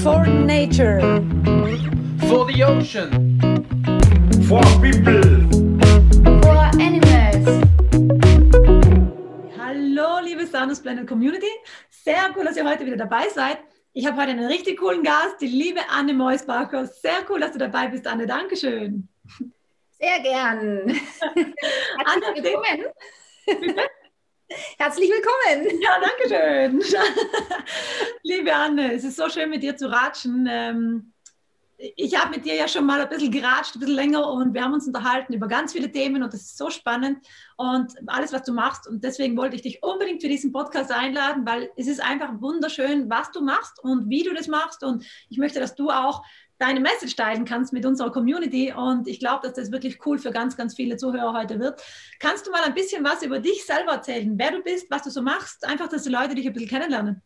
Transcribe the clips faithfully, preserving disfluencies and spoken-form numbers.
For nature. For the ocean. For people. For animals. Hallo, liebe Sanus Planet Community. Sehr cool, dass ihr heute wieder dabei seid. Ich habe heute einen richtig coolen Gast, die liebe Anne Meusbacher. Sehr cool, dass du dabei bist, Anne. Dankeschön. Sehr gern. Herzlich Anne, willkommen. Bitte? Herzlich willkommen. Ja, danke schön. Liebe Anne, es ist so schön, mit dir zu ratschen. Ähm, ich habe mit dir ja schon mal ein bisschen geratscht, ein bisschen länger, und wir haben uns unterhalten über ganz viele Themen und das ist so spannend und alles, was du machst. Und deswegen wollte ich dich unbedingt für diesen Podcast einladen, weil es ist einfach wunderschön, was du machst und wie du das machst. Und ich möchte, dass du auch deine Message teilen kannst mit unserer Community, und ich glaube, dass das wirklich cool für ganz, ganz viele Zuhörer heute wird. Kannst du mal ein bisschen was über dich selber erzählen, wer du bist, was du so machst, einfach, dass die Leute dich ein bisschen kennenlernen?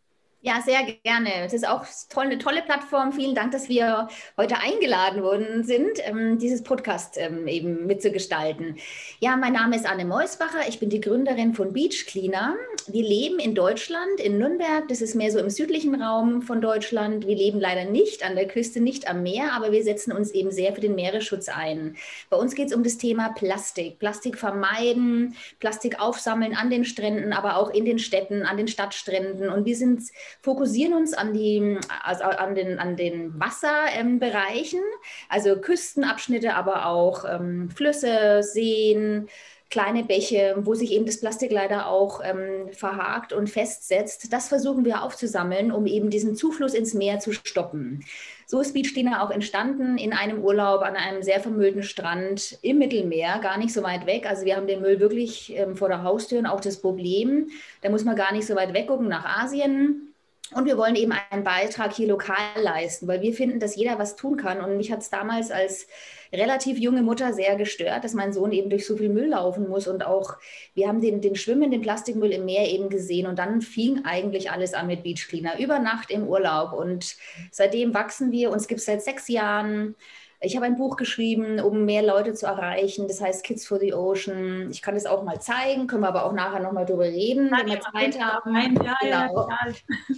Ja, sehr gerne. Das ist auch toll, eine tolle Plattform. Vielen Dank, dass wir heute eingeladen worden sind, ähm, dieses Podcast ähm, eben mitzugestalten. Ja, mein Name ist Anne Meusbacher. Ich bin die Gründerin von Beach Cleaner. Wir leben in Deutschland, in Nürnberg. Das ist mehr so im südlichen Raum von Deutschland. Wir leben leider nicht an der Küste, nicht am Meer, aber wir setzen uns eben sehr für den Meeresschutz ein. Bei uns geht es um das Thema Plastik. Plastik vermeiden, Plastik aufsammeln an den Stränden, aber auch in den Städten, an den Stadtstränden. Und wir sind fokussieren uns an, die, also an den, an den Wasserbereichen, ähm, also Küstenabschnitte, aber auch ähm, Flüsse, Seen, kleine Bäche, wo sich eben das Plastik leider auch ähm, verhakt und festsetzt. Das versuchen wir aufzusammeln, um eben diesen Zufluss ins Meer zu stoppen. So ist Beach Cleaner auch entstanden in einem Urlaub an einem sehr vermüllten Strand im Mittelmeer, gar nicht so weit weg. Also wir haben den Müll wirklich ähm, vor der Haustür, und auch das Problem, da muss man gar nicht so weit weggucken nach Asien. Und wir wollen eben einen Beitrag hier lokal leisten, weil wir finden, dass jeder was tun kann. Und mich hat es damals als relativ junge Mutter sehr gestört, dass mein Sohn eben durch so viel Müll laufen muss. Und auch wir haben den, den schwimmenden Plastikmüll im Meer eben gesehen. Und dann fing eigentlich alles an mit Beach Cleaner, über Nacht im Urlaub. Und seitdem wachsen wir. Uns gibt es seit sechs Jahren. Ich habe ein Buch geschrieben, um mehr Leute zu erreichen. Das heißt Kids for the Ocean. Ich kann das auch mal zeigen, können wir aber auch nachher nochmal drüber reden, Nein, wenn wir Zeit haben. Ja, genau. ja,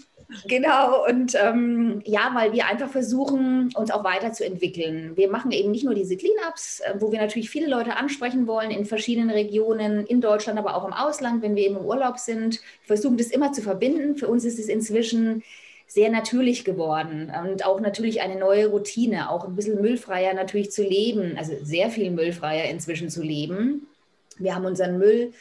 Genau, und ähm, ja, weil wir einfach versuchen, uns auch weiterzuentwickeln. Wir machen eben nicht nur diese Cleanups, äh, wo wir natürlich viele Leute ansprechen wollen in verschiedenen Regionen, in Deutschland, aber auch im Ausland, wenn wir eben im Urlaub sind. Wir versuchen das immer zu verbinden. Für uns ist es inzwischen sehr natürlich geworden und auch natürlich eine neue Routine, auch ein bisschen müllfreier natürlich zu leben, also sehr viel müllfreier inzwischen zu leben. Wir haben unseren Müll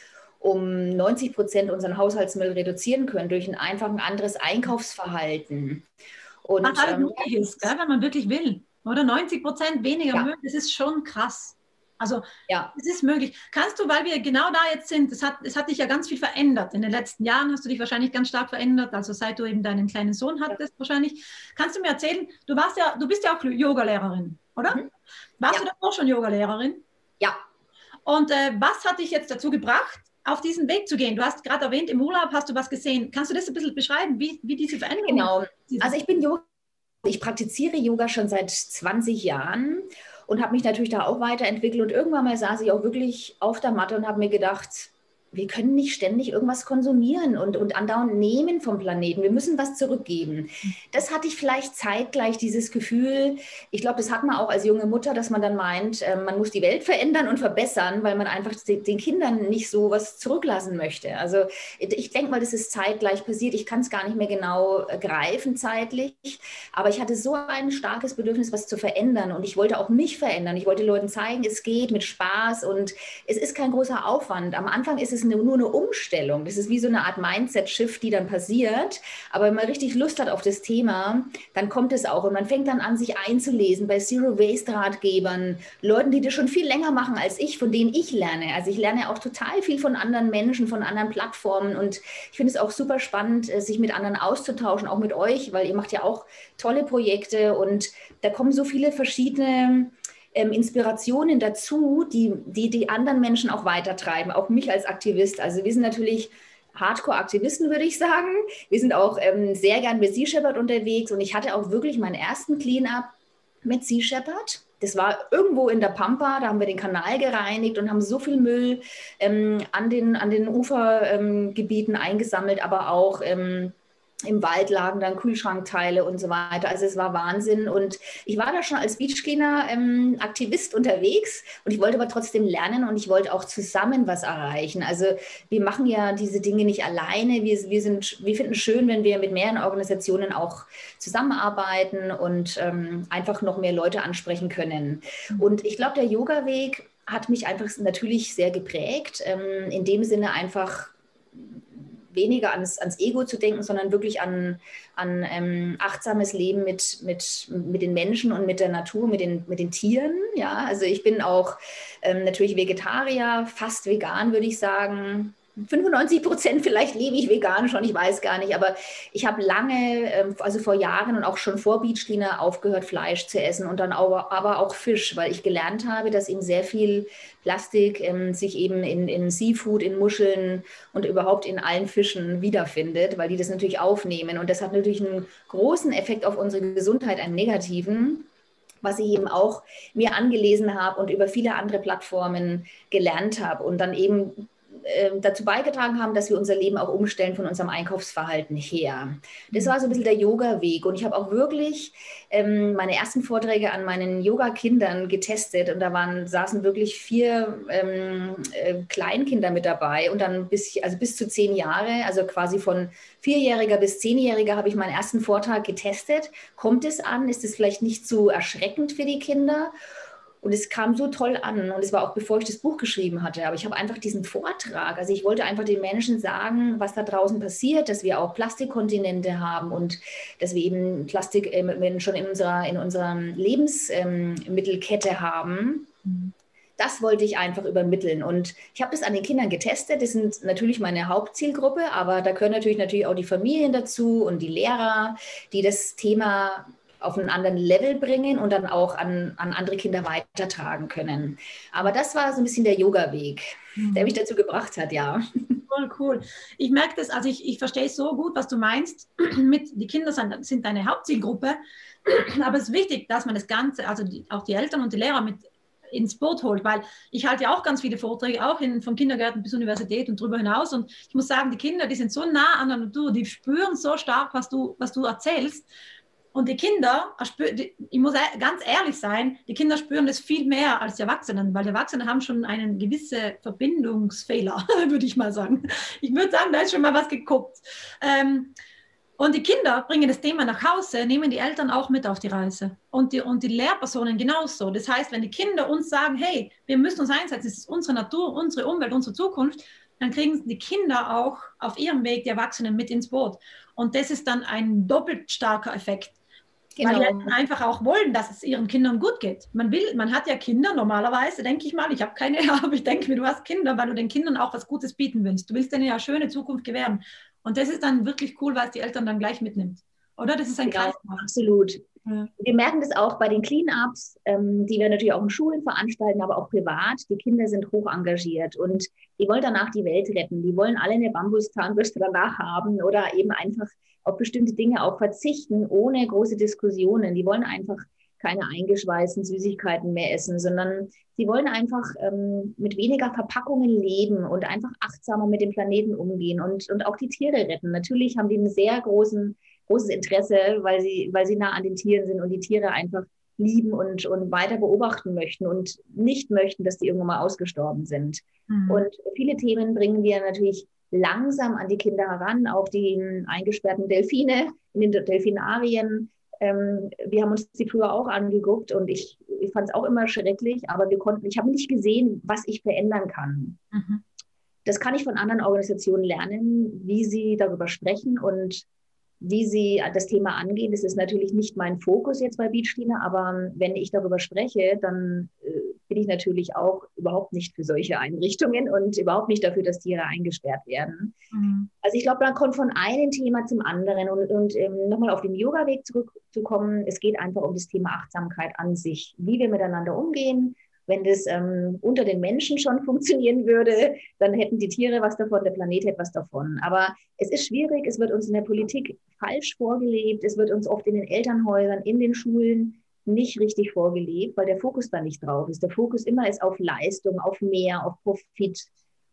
um neunzig Prozent unseren Haushaltsmüll reduzieren können durch ein einfach ein anderes Einkaufsverhalten. Und, was halt ähm, möglich ist, gell, wenn man wirklich will. Oder neunzig Prozent weniger ja. Müll, das ist schon krass. Also ja. es ist möglich. Kannst du, weil wir genau da jetzt sind, es hat, es hat dich ja ganz viel verändert. In den letzten Jahren hast du dich wahrscheinlich ganz stark verändert, also seit du eben deinen kleinen Sohn hattest ja. wahrscheinlich. Kannst du mir erzählen, du warst ja, du bist ja auch Yogalehrerin, oder? Mhm. Warst ja. du davor schon Yogalehrerin? Ja. Und äh, was hat dich jetzt dazu gebracht, auf diesen Weg zu gehen? Du hast gerade erwähnt, im Urlaub hast du was gesehen. Kannst du das ein bisschen beschreiben, wie, wie diese Veränderung Genau. ist? Also ich bin Yoga, ich praktiziere Yoga schon seit zwanzig Jahren und habe mich natürlich da auch weiterentwickelt. Und irgendwann mal saß ich auch wirklich auf der Matte und habe mir gedacht, wir können nicht ständig irgendwas konsumieren und, und andauernd nehmen vom Planeten. Wir müssen was zurückgeben. Das hatte ich vielleicht zeitgleich, dieses Gefühl. Ich glaube, das hat man auch als junge Mutter, dass man dann meint, äh, man muss die Welt verändern und verbessern, weil man einfach den, den Kindern nicht so was zurücklassen möchte. Also ich denke mal, das ist zeitgleich passiert. Ich kann es gar nicht mehr genau äh, greifen zeitlich. Aber ich hatte so ein starkes Bedürfnis, was zu verändern. Und ich wollte auch mich verändern. Ich wollte Leuten zeigen, es geht mit Spaß und es ist kein großer Aufwand. Am Anfang ist es Eine, nur eine Umstellung. Das ist wie so eine Art Mindset-Shift, die dann passiert. Aber wenn man richtig Lust hat auf das Thema, dann kommt es auch. Und man fängt dann an, sich einzulesen bei Zero-Waste-Ratgebern, Leuten, die das schon viel länger machen als ich, von denen ich lerne. Also ich lerne auch total viel von anderen Menschen, von anderen Plattformen. Und ich finde es auch super spannend, sich mit anderen auszutauschen, auch mit euch, weil ihr macht ja auch tolle Projekte. Und da kommen so viele verschiedene Ähm, Inspirationen dazu, die, die die anderen Menschen auch weitertreiben, auch mich als Aktivist. Also wir sind natürlich Hardcore-Aktivisten, würde ich sagen. Wir sind auch ähm, sehr gern mit Sea Shepherd unterwegs und ich hatte auch wirklich meinen ersten Clean-up mit Sea Shepherd. Das war irgendwo in der Pampa, da haben wir den Kanal gereinigt und haben so viel Müll ähm, an den, an den Ufergebieten ähm, eingesammelt, aber auch ähm, Im Wald lagen dann Kühlschrankteile und so weiter. Also es war Wahnsinn. Und ich war da schon als Beachcleaner ähm, Aktivist unterwegs und ich wollte aber trotzdem lernen und ich wollte auch zusammen was erreichen. Also wir machen ja diese Dinge nicht alleine. Wir, wir, sind, wir finden es schön, wenn wir mit mehreren Organisationen auch zusammenarbeiten und ähm, einfach noch mehr Leute ansprechen können. Und ich glaube, der Yoga-Weg hat mich einfach natürlich sehr geprägt. Ähm, in dem Sinne einfach weniger ans, ans Ego zu denken, sondern wirklich an, an ähm, achtsames Leben mit, mit, mit den Menschen und mit der Natur, mit den, mit den Tieren. Ja, also ich bin auch ähm, natürlich Vegetarier, fast vegan, würde ich sagen. fünfundneunzig Prozent vielleicht lebe ich vegan schon, ich weiß gar nicht, aber ich habe lange, also vor Jahren und auch schon vor Beachcleaner aufgehört, Fleisch zu essen und dann aber, aber auch Fisch, weil ich gelernt habe, dass eben sehr viel Plastik ähm, sich eben in, in Seafood, in Muscheln und überhaupt in allen Fischen wiederfindet, weil die das natürlich aufnehmen und das hat natürlich einen großen Effekt auf unsere Gesundheit, einen negativen, was ich eben auch mir angelesen habe und über viele andere Plattformen gelernt habe und dann eben dazu beigetragen haben, dass wir unser Leben auch umstellen von unserem Einkaufsverhalten her. Das war so ein bisschen der Yoga-Weg und ich habe auch wirklich ähm, meine ersten Vorträge an meinen Yoga-Kindern getestet und da waren, saßen wirklich vier ähm, äh, Kleinkinder mit dabei und dann bis, also bis zu zehn Jahre, also quasi von Vierjähriger bis Zehnjähriger habe ich meinen ersten Vortrag getestet. Kommt es an? Ist es vielleicht nicht zu erschreckend für die Kinder? Und es kam so toll an und es war auch bevor ich das Buch geschrieben hatte, aber ich habe einfach diesen Vortrag, also ich wollte einfach den Menschen sagen, was da draußen passiert, dass wir auch Plastikkontinente haben und dass wir eben Plastik äh, schon in unserer, in unserer Lebensmittelkette ähm, haben. Mhm. Das wollte ich einfach übermitteln und ich habe das an den Kindern getestet, das sind natürlich meine Hauptzielgruppe, aber da gehören natürlich, natürlich auch die Familien dazu und die Lehrer, die das Thema auf einen anderen Level bringen und dann auch an, an andere Kinder weitertragen können. Aber das war so ein bisschen der Yoga-Weg, mhm. der mich dazu gebracht hat, ja. Voll cool. Ich merke das, also ich, ich verstehe so gut, was du meinst. Mit, die Kinder sind, sind deine Hauptzielgruppe, aber es ist wichtig, dass man das Ganze, also die, auch die Eltern und die Lehrer mit ins Boot holt, weil ich halte ja auch ganz viele Vorträge, auch in, vom Kindergarten bis Universität und darüber hinaus und ich muss sagen, die Kinder, die sind so nah an der Natur, die spüren so stark, was du, was du erzählst. Und die Kinder, ich muss ganz ehrlich sein, die Kinder spüren das viel mehr als die Erwachsenen, weil die Erwachsenen haben schon einen gewissen Verbindungsfehler, würde ich mal sagen. Ich würde sagen, da ist schon mal was geguckt. Und die Kinder bringen das Thema nach Hause, nehmen die Eltern auch mit auf die Reise. Und die, und die Lehrpersonen genauso. Das heißt, wenn die Kinder uns sagen, hey, wir müssen uns einsetzen, es ist unsere Natur, unsere Umwelt, unsere Zukunft, dann kriegen die Kinder auch auf ihrem Weg die Erwachsenen mit ins Boot. Und das ist dann ein doppelt starker Effekt. Genau. Weil die Eltern einfach auch wollen, dass es ihren Kindern gut geht. Man will, man hat ja Kinder normalerweise, denke ich mal, ich habe keine, aber ich denke mir, du hast Kinder, weil du den Kindern auch was Gutes bieten willst. Du willst denen ja eine schöne Zukunft gewähren. Und das ist dann wirklich cool, weil es die Eltern dann gleich mitnimmt. Oder? Das ist ein Genau, Kreis. absolut. Ja. Wir merken das auch bei den Clean-Ups, ähm, die wir natürlich auch in Schulen veranstalten, aber auch privat. Die Kinder sind hoch engagiert und die wollen danach die Welt retten. Die wollen alle eine Bambuszahnbürste danach haben oder eben einfach auf bestimmte Dinge auch verzichten, ohne große Diskussionen. Die wollen einfach keine eingeschweißten Süßigkeiten mehr essen, sondern sie wollen einfach ähm, mit weniger Verpackungen leben und einfach achtsamer mit dem Planeten umgehen und, und auch die Tiere retten. Natürlich haben die einen sehr großen großes Interesse, weil sie, weil sie nah an den Tieren sind und die Tiere einfach lieben und, und weiter beobachten möchten und nicht möchten, dass die irgendwann mal ausgestorben sind. Mhm. Und viele Themen bringen wir natürlich langsam an die Kinder heran, auch die eingesperrten Delfine in den Delfinarien. Ähm, wir haben uns die früher auch angeguckt und ich, ich fand es auch immer schrecklich, aber wir konnten, ich habe nicht gesehen, was ich verändern kann. Mhm. Das kann ich von anderen Organisationen lernen, wie sie darüber sprechen und wie sie das Thema angehen. Das ist natürlich nicht mein Fokus jetzt bei Beachcleaner, aber wenn ich darüber spreche, dann äh, bin ich natürlich auch überhaupt nicht für solche Einrichtungen und überhaupt nicht dafür, dass Tiere eingesperrt werden. Mhm. Also ich glaube, man kommt von einem Thema zum anderen und, und ähm, nochmal auf den Yoga-Weg zurückzukommen, es geht einfach um das Thema Achtsamkeit an sich, wie wir miteinander umgehen. Wenn das ähm, unter den Menschen schon funktionieren würde, dann hätten die Tiere was davon, der Planet hätte was davon. Aber es ist schwierig, es wird uns in der Politik falsch vorgelebt, es wird uns oft in den Elternhäusern, in den Schulen nicht richtig vorgelebt, weil der Fokus da nicht drauf ist. Der Fokus immer ist auf Leistung, auf mehr, auf Profit.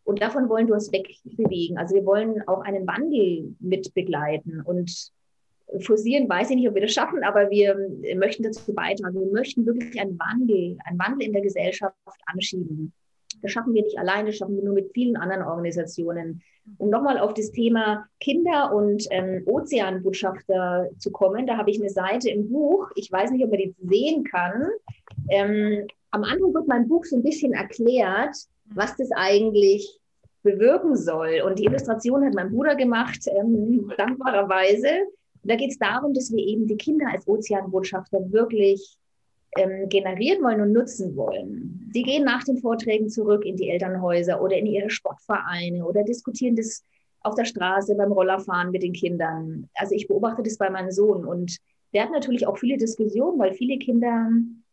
Und davon wollen wir uns wegbewegen. Also wir wollen auch einen Wandel mit begleiten und forcieren, weiß ich nicht, ob wir das schaffen, aber wir möchten dazu beitragen. Wir möchten wirklich einen Wandel, einen Wandel in der Gesellschaft anschieben. Das schaffen wir nicht alleine, das schaffen wir nur mit vielen anderen Organisationen. Um nochmal auf das Thema Kinder- und ähm, Ozeanbotschafter zu kommen, da habe ich eine Seite im Buch, ich weiß nicht, ob man die sehen kann. Ähm, am Anfang wird mein Buch so ein bisschen erklärt, was das eigentlich bewirken soll. Und die Illustration hat mein Bruder gemacht, ähm, dankbarerweise. Und da geht es darum, dass wir eben die Kinder als Ozeanbotschafter wirklich ähm, generieren wollen und nutzen wollen. Die gehen nach den Vorträgen zurück in die Elternhäuser oder in ihre Sportvereine oder diskutieren das auf der Straße beim Rollerfahren mit den Kindern. Also ich beobachte das bei meinem Sohn und der hat natürlich auch viele Diskussionen, weil viele Kinder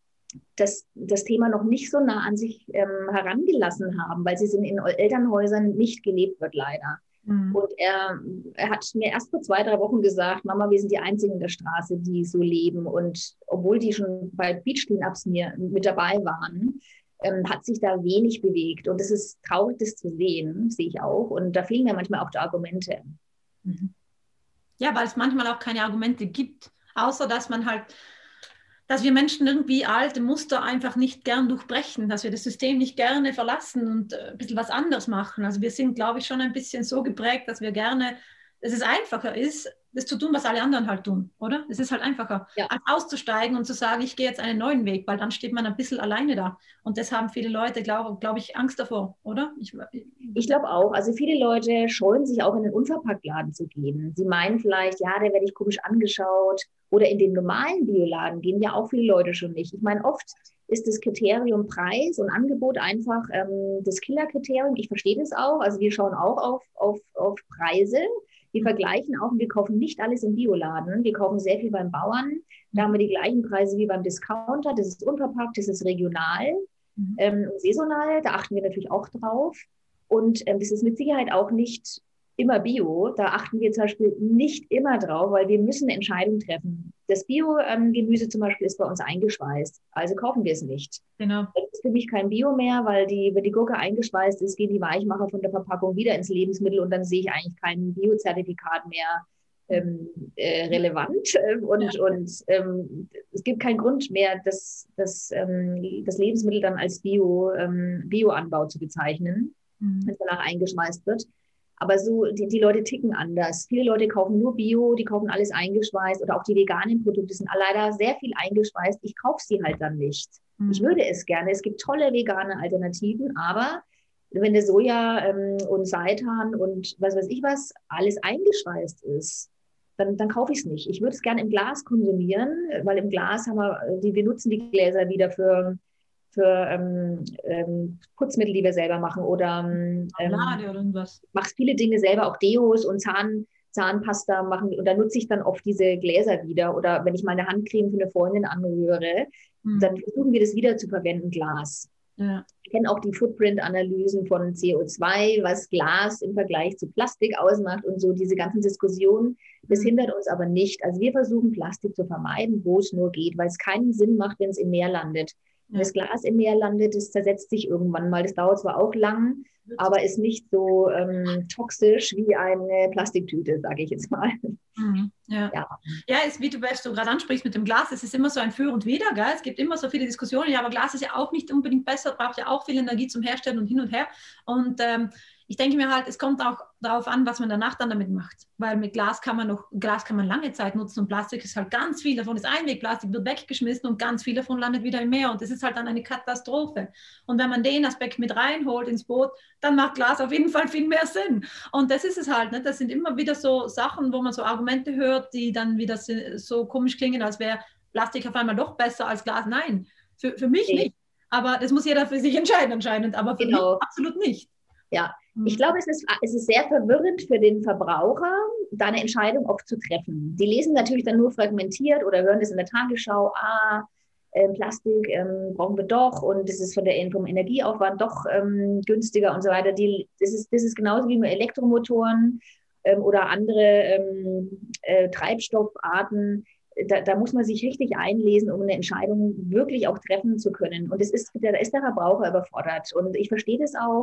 das, das Thema noch nicht so nah an sich ähm, herangelassen haben, weil es in, in Elternhäusern nicht gelebt wird, leider. Mhm. Und er, er hat mir erst vor zwei, drei Wochen gesagt, Mama, wir sind die Einzigen in der Straße, die so leben. Und obwohl die schon bei Beach Cleanups mir mit dabei waren, ähm, hat sich da wenig bewegt. Und es ist traurig, das zu sehen, sehe ich auch. Und da fehlen mir manchmal auch die Argumente. Mhm. Ja, weil es manchmal auch keine Argumente gibt, außer dass man halt dass wir Menschen irgendwie alte Muster einfach nicht gern durchbrechen, dass wir das System nicht gerne verlassen und ein bisschen was anderes machen. Also wir sind, glaube ich, schon ein bisschen so geprägt, dass wir gerne, dass es einfacher ist, das zu tun, was alle anderen halt tun, oder? Es ist halt einfacher, ja, als auszusteigen und zu sagen, ich gehe jetzt einen neuen Weg, weil dann steht man ein bisschen alleine da. Und das haben viele Leute, glaube glaub ich, Angst davor, oder? Ich, ich glaube auch. Also viele Leute scheuen sich auch in den Unverpacktladen zu gehen. Sie meinen vielleicht, ja, da werde ich komisch angeschaut. Oder in den normalen Bioladen gehen ja auch viele Leute schon nicht. Ich meine, oft ist das Kriterium Preis und Angebot einfach ähm, das Killerkriterium. Ich verstehe das auch. Also wir schauen auch auf, auf, auf Preise. Wir vergleichen auch und wir kaufen nicht alles im Bioladen. Wir kaufen sehr viel beim Bauern. Da haben wir die gleichen Preise wie beim Discounter. Das ist unverpackt, das ist regional, mhm. ähm, saisonal. Da achten wir natürlich auch drauf. Und ähm, das ist mit Sicherheit auch nicht immer Bio. Da achten wir zum Beispiel nicht immer drauf, weil wir müssen eine Entscheidung treffen. Das Bio-Gemüse ähm, zum Beispiel ist bei uns eingeschweißt. Also kaufen wir es nicht. Genau. Das ist für mich kein Bio mehr, weil die, wenn die Gurke eingeschweißt ist, gehen die Weichmacher von der Verpackung wieder ins Lebensmittel und dann sehe ich eigentlich kein Bio-Zertifikat mehr ähm, äh, relevant. Und, ja. und ähm, es gibt keinen Grund mehr, das, das, ähm, das Lebensmittel dann als Bio, ähm, Bio-Anbau zu bezeichnen, mhm. wenn es danach eingeschweißt wird. Aber so, die, die Leute ticken anders. Viele Leute kaufen nur Bio, die kaufen alles eingeschweißt oder auch die veganen Produkte sind leider sehr viel eingeschweißt. Ich kaufe sie halt dann nicht. Mhm. Ich würde es gerne. Es gibt tolle vegane Alternativen, aber wenn der Soja ähm, und Seitan und was weiß ich was alles eingeschweißt ist, dann, dann kaufe ich es nicht. Ich würde es gerne im Glas konsumieren, weil im Glas haben wir, die, wir nutzen die Gläser wieder für für ähm, ähm, Putzmittel, die wir selber machen oder ähm, oder irgendwas. Machst viele Dinge selber, auch Deos und Zahn, Zahnpasta machen und da nutze ich dann oft diese Gläser wieder oder wenn ich meine Handcreme für eine Freundin anrühre, mhm. dann versuchen wir das wieder zu verwenden, Glas. Ja. Wir kennen auch die Footprint-Analysen von C O zwei, was Glas im Vergleich zu Plastik ausmacht und so diese ganzen Diskussionen. Das mhm. hindert uns aber nicht. Also wir versuchen Plastik zu vermeiden, wo es nur geht, weil es keinen Sinn macht, wenn es im Meer landet. Wenn das Glas im Meer landet, das zersetzt sich irgendwann mal. Das dauert zwar auch lang, aber ist nicht so ähm, toxisch wie eine Plastiktüte, sage ich jetzt mal. Mhm, ja, ja. ja ist, wie du, was du gerade ansprichst mit dem Glas, es ist immer so ein Für und Wider. Gell? Es gibt immer so viele Diskussionen, ja, aber Glas ist ja auch nicht unbedingt besser, braucht ja auch viel Energie zum Herstellen und hin und her. Und ähm, ich denke mir halt, es kommt auch darauf an, was man danach dann damit macht. Weil mit Glas kann man noch, Glas kann man lange Zeit nutzen und Plastik ist halt ganz viel davon ist Einwegplastik, wird weggeschmissen und ganz viel davon landet wieder im Meer und das ist halt dann eine Katastrophe. Und wenn man den Aspekt mit reinholt ins Boot, dann macht Glas auf jeden Fall viel mehr Sinn. Und das ist es halt, ne? Das sind immer wieder so Sachen, wo man so Argumente hört, die dann wieder so komisch klingen, als wäre Plastik auf einmal doch besser als Glas. Nein, für, für mich nicht. Aber das muss jeder für sich entscheiden anscheinend, aber für genau. mich absolut nicht. Ja, ich glaube, es ist, es ist sehr verwirrend für den Verbraucher, da eine Entscheidung oft zu treffen. Die lesen natürlich dann nur fragmentiert oder hören das in der Tagesschau, ah, äh, Plastik ähm, brauchen wir doch und das ist von der, vom Energieaufwand doch ähm, günstiger und so weiter. Die, das, ist, das ist genauso wie mit Elektromotoren ähm, oder andere ähm, äh, Treibstoffarten. Da, da muss man sich richtig einlesen, um eine Entscheidung wirklich auch treffen zu können. Und das ist, da ist der Verbraucher überfordert. Und ich verstehe das auch.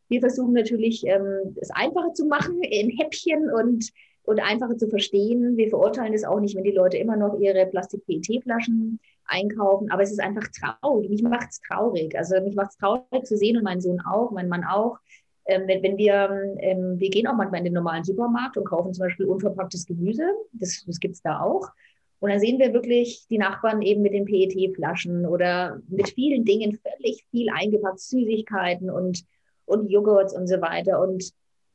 Wir versuchen natürlich, ähm, es einfacher zu machen in Häppchen und, und einfacher zu verstehen. Wir verurteilen es auch nicht, wenn die Leute immer noch ihre Plastik-P E T-Flaschen einkaufen. Aber es ist einfach traurig. Mich macht es traurig. Also mich macht es traurig zu sehen und mein Sohn auch, mein Mann auch. Ähm, wenn, wenn wir, ähm, wir gehen auch manchmal in den normalen Supermarkt und kaufen zum Beispiel unverpacktes Gemüse. Das, das gibt es da auch. Und dann sehen wir wirklich die Nachbarn eben mit den P E T-Flaschen oder mit vielen Dingen, völlig viel eingepackt, Süßigkeiten und, und Joghurts und so weiter. Und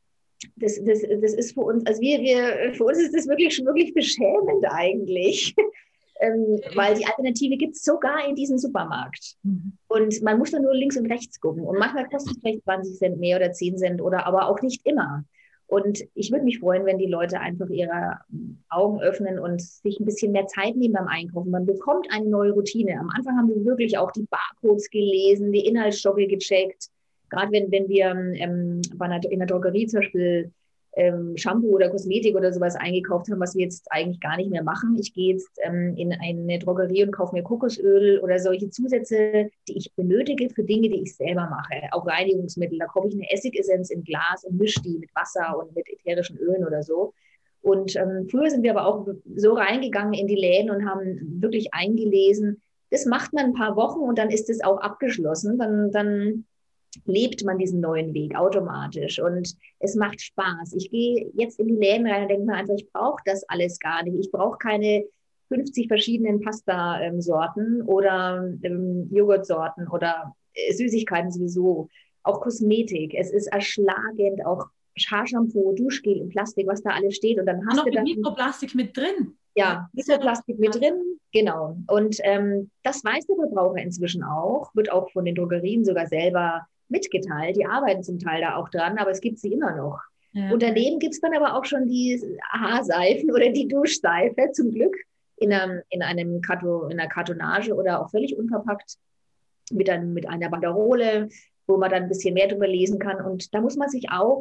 das, das, das ist für uns, also wir, wir, für uns ist das wirklich schon wirklich beschämend eigentlich. ähm, weil die Alternative gibt es sogar in diesem Supermarkt. Mhm. Und man muss dann nur links und rechts gucken. Und manchmal kostet es vielleicht zwanzig Cent mehr oder zehn Cent oder aber auch nicht immer. Und ich würde mich freuen, wenn die Leute einfach ihre Augen öffnen und sich ein bisschen mehr Zeit nehmen beim Einkaufen. Man bekommt eine neue Routine. Am Anfang haben wir wirklich auch die Barcodes gelesen, die Inhaltsstoffe gecheckt. Gerade wenn, wenn wir ähm, bei einer, in der Drogerie zum Beispiel ähm, Shampoo oder Kosmetik oder sowas eingekauft haben, was wir jetzt eigentlich gar nicht mehr machen. Ich gehe jetzt ähm, in eine Drogerie und kaufe mir Kokosöl oder solche Zusätze, die ich benötige für Dinge, die ich selber mache. Auch Reinigungsmittel. Da kaufe ich eine Essigessenz in Glas und mische die mit Wasser und mit ätherischen Ölen oder so. Und ähm, früher sind wir aber auch so reingegangen in die Läden und haben wirklich eingelesen. Das macht man ein paar Wochen und dann ist es auch abgeschlossen. Dann, dann lebt man diesen neuen Weg automatisch und es macht Spaß. Ich gehe jetzt in die Läden rein und denke mir einfach, ich brauche das alles gar nicht. Ich brauche keine fünfzig verschiedenen Pasta-Sorten oder ähm, Joghurtsorten oder äh, Süßigkeiten sowieso. Auch Kosmetik. Es ist erschlagend, auch Haarshampoo, Duschgel in Plastik, was da alles steht. Und dann hast noch du mit dann Mikroplastik mit drin. Ja, Mikroplastik mit drin, genau. Und ähm, das weiß der Verbraucher inzwischen auch, wird auch von den Drogerien sogar selber mitgeteilt. Die arbeiten zum Teil da auch dran, aber es gibt sie immer noch. Ja. Und daneben gibt es dann aber auch schon die Haarseifen oder die Duschseife, zum Glück, in, einem, in, einem Karton, in einer Kartonage oder auch völlig unverpackt mit, einem, mit einer Banderole, wo man dann ein bisschen mehr drüber lesen kann. Und da muss man sich auch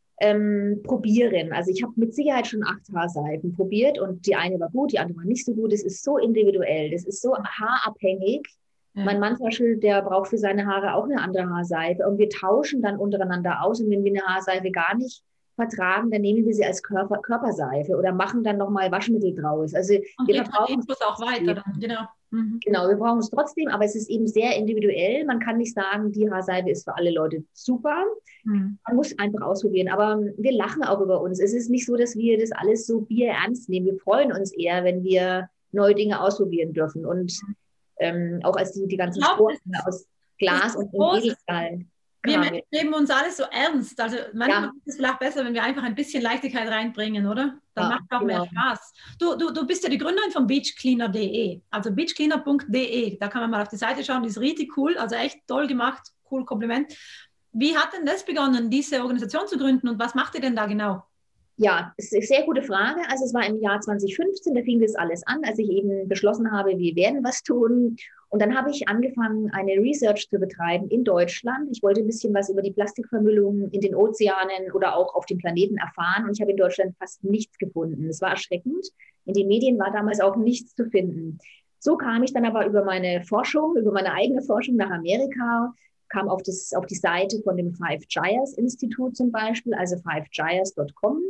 ähm, probieren. Also ich habe mit Sicherheit schon acht Haarseifen probiert und die eine war gut, die andere war nicht so gut. Es ist so individuell, das ist so haarabhängig. Ja. Mein Mann zum Beispiel, der braucht für seine Haare auch eine andere Haarseife und wir tauschen dann untereinander aus und wenn wir eine Haarseife gar nicht vertragen, dann nehmen wir sie als Körper, Körperseife oder machen dann nochmal Waschmittel draus. Also und wir brauchen es auch weiter dann, genau. Mhm. Genau, wir brauchen es trotzdem, aber es ist eben sehr individuell. Man kann nicht sagen, die Haarseife ist für alle Leute super. Mhm. Man muss einfach ausprobieren, aber wir lachen auch über uns. Es ist nicht so, dass wir das alles so bierernst nehmen. Wir freuen uns eher, wenn wir neue Dinge ausprobieren dürfen und ähm, auch als die, die ganzen Sporten aus Glas und Edelstahl. Wir Menschen nehmen uns alles so ernst. Also manchmal ja. ist es vielleicht besser, wenn wir einfach ein bisschen Leichtigkeit reinbringen, oder? Dann ja, macht es auch genau. mehr Spaß. Du, du, du bist ja die Gründerin von beach cleaner punkt de, also beach cleaner punkt de. Da kann man mal auf die Seite schauen, die ist richtig cool, also echt toll gemacht, cool, Kompliment. Wie hat denn das begonnen, diese Organisation zu gründen und was macht ihr denn da genau? Ja, das ist eine sehr gute Frage. Also es war im Jahr zwanzig fünfzehn, da fing das alles an, als ich eben beschlossen habe, wir werden was tun. Und dann habe ich angefangen, eine Research zu betreiben in Deutschland. Ich wollte ein bisschen was über die Plastikvermüllung in den Ozeanen oder auch auf dem Planeten erfahren. Und ich habe in Deutschland fast nichts gefunden. Es war erschreckend. In den Medien war damals auch nichts zu finden. So kam ich dann aber über meine Forschung, über meine eigene Forschung nach Amerika, kam auf, das, auf die Seite von dem Five Gyres Institut zum Beispiel, also five gyres dot com.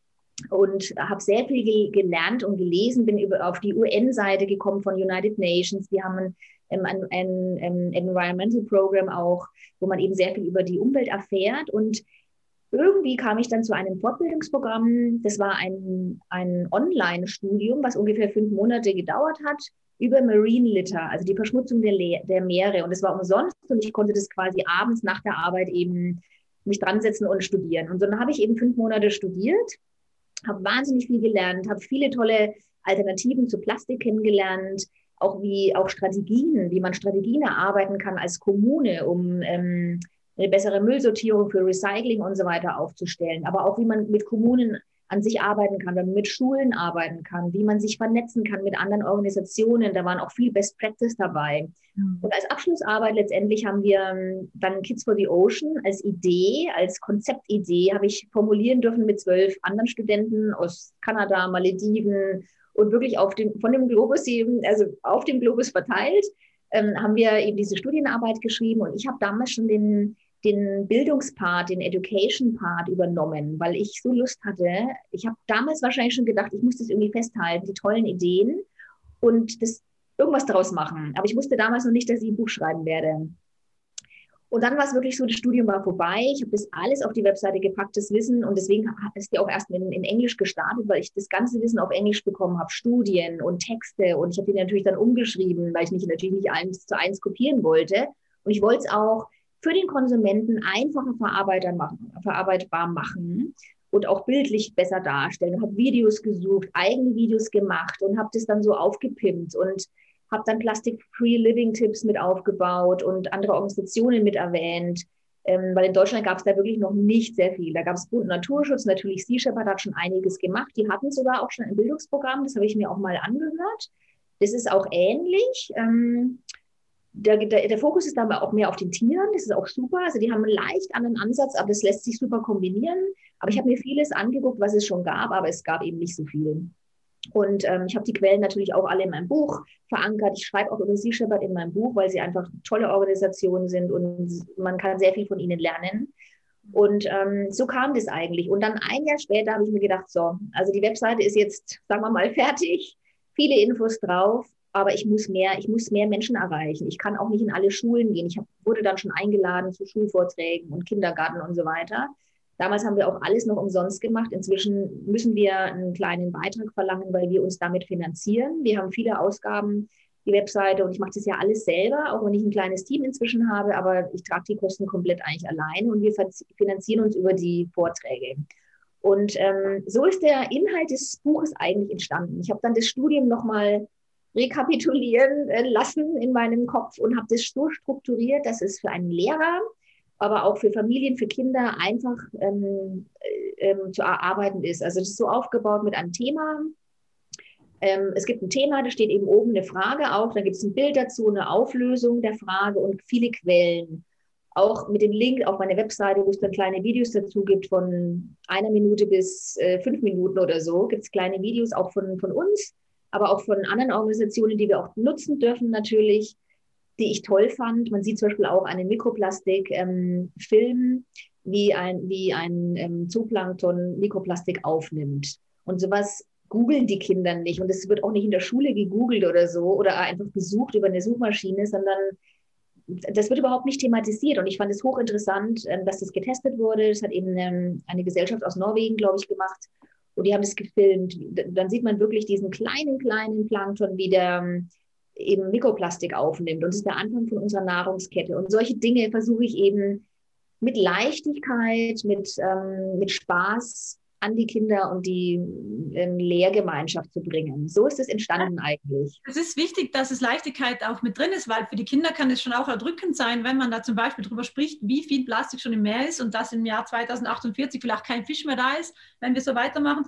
Und habe sehr viel ge- gelernt und gelesen, bin über, auf die U N-Seite gekommen von United Nations. Die haben ein, ein, ein, ein Environmental Program auch, wo man eben sehr viel über die Umwelt erfährt. Und irgendwie kam ich dann zu einem Fortbildungsprogramm. Das war ein, ein Online-Studium, was ungefähr fünf Monate gedauert hat, über Marine Litter, also die Verschmutzung der, Le- der Meere. Und es war umsonst und ich konnte das quasi abends nach der Arbeit eben mich dran setzen und studieren. Und so dann habe ich eben fünf Monate studiert, habe wahnsinnig viel gelernt, habe viele tolle Alternativen zu Plastik kennengelernt, auch wie auch Strategien, wie man Strategien erarbeiten kann als Kommune, um ähm, eine bessere Müllsortierung für Recycling und so weiter aufzustellen, aber auch wie man mit Kommunen an sich arbeiten kann, wenn man mit Schulen arbeiten kann, wie man sich vernetzen kann mit anderen Organisationen. Da waren auch viel Best Practice dabei. Mhm. Und als Abschlussarbeit letztendlich haben wir dann Kids for the Ocean als Idee, als Konzeptidee, habe ich formulieren dürfen mit zwölf anderen Studenten aus Kanada, Malediven und wirklich auf dem, von dem Globus, also auf dem Globus verteilt, ähm, haben wir eben diese Studienarbeit geschrieben. Und ich habe damals schon den den Bildungspart, den Education-Part übernommen, weil ich so Lust hatte. Ich habe damals wahrscheinlich schon gedacht, ich muss das irgendwie festhalten, die tollen Ideen und das, irgendwas daraus machen. Aber ich wusste damals noch nicht, dass ich ein Buch schreiben werde. Und dann war es wirklich so, das Studium war vorbei. Ich habe das alles auf die Webseite gepackt, das Wissen. Und deswegen ist die auch erst in, in Englisch gestartet, weil ich das ganze Wissen auf Englisch bekommen habe, Studien und Texte. Und ich habe die natürlich dann umgeschrieben, weil ich nicht, natürlich nicht eins zu eins kopieren wollte. Und ich wollte es auch für den Konsumenten einfacher machen, verarbeitbar machen und auch bildlich besser darstellen. Ich habe Videos gesucht, eigene Videos gemacht und habe das dann so aufgepimpt und habe dann Plastic-Free-Living-Tipps mit aufgebaut und andere Organisationen mit erwähnt, ähm, weil in Deutschland gab es da wirklich noch nicht sehr viel. Da gab es Bund Naturschutz, natürlich Sea Shepherd hat schon einiges gemacht. Die hatten sogar auch schon ein Bildungsprogramm, das habe ich mir auch mal angehört. Das ist auch ähnlich. Ähm, der, der, der Fokus ist dann aber auch mehr auf den Tieren, das ist auch super. Also die haben einen leicht anderen Ansatz, aber das lässt sich super kombinieren. Aber ich habe mir vieles angeguckt, was es schon gab, aber es gab eben nicht so viel. Und ähm, ich habe die Quellen natürlich auch alle in meinem Buch verankert. Ich schreibe auch über Sea Shepherd in meinem Buch, weil sie einfach tolle Organisationen sind und man kann sehr viel von ihnen lernen. Und ähm, so kam das eigentlich. Und dann ein Jahr später habe ich mir gedacht, so, also die Webseite ist jetzt, sagen wir mal, fertig, viele Infos drauf, aber ich muss mehr, ich muss mehr Menschen erreichen. Ich kann auch nicht in alle Schulen gehen. Ich hab, wurde dann schon eingeladen zu Schulvorträgen und Kindergarten und so weiter. Damals haben wir auch alles noch umsonst gemacht. Inzwischen müssen wir einen kleinen Beitrag verlangen, weil wir uns damit finanzieren. Wir haben viele Ausgaben, die Webseite, und ich mache das ja alles selber, auch wenn ich ein kleines Team inzwischen habe, aber ich trage die Kosten komplett eigentlich alleine und wir finanzieren uns über die Vorträge. Und ähm, so ist der Inhalt des Buches eigentlich entstanden. Ich habe dann das Studium nochmal rekapitulieren äh, lassen in meinem Kopf und habe das so strukturiert, dass es für einen Lehrer, aber auch für Familien, für Kinder einfach ähm, ähm, zu erarbeiten ist. Also das ist so aufgebaut mit einem Thema. Ähm, es gibt ein Thema, da steht eben oben eine Frage auf, dann gibt es ein Bild dazu, eine Auflösung der Frage und viele Quellen. Auch mit dem Link auf meine Webseite, wo es dann kleine Videos dazu gibt, von einer Minute bis äh, fünf Minuten oder so, gibt es kleine Videos auch von, von uns, aber auch von anderen Organisationen, die wir auch nutzen dürfen natürlich, die ich toll fand. Man sieht zum Beispiel auch einen Mikroplastik-Film, ähm, wie ein, wie ein ähm, Zooplankton Mikroplastik aufnimmt. Und sowas googeln die Kinder nicht. Und es wird auch nicht in der Schule gegoogelt oder so oder einfach gesucht über eine Suchmaschine, sondern das wird überhaupt nicht thematisiert. Und ich fand es hochinteressant, ähm, dass das getestet wurde. Das hat eben ähm, eine Gesellschaft aus Norwegen, glaube ich, gemacht. Und die haben das gefilmt. Dann sieht man wirklich diesen kleinen, kleinen Plankton, wie der eben Mikroplastik aufnimmt. Und das ist der Anfang von unserer Nahrungskette. Und solche Dinge versuche ich eben mit Leichtigkeit, mit, ähm, mit Spaß an die Kinder und die ähm, Lehrgemeinschaft zu bringen. So ist es entstanden eigentlich. Es ist wichtig, dass es Leichtigkeit auch mit drin ist, weil für die Kinder kann es schon auch erdrückend sein, wenn man da zum Beispiel darüber spricht, wie viel Plastik schon im Meer ist und dass im Jahr zweitausendachtzundvierzig vielleicht kein Fisch mehr da ist, wenn wir so weitermachen.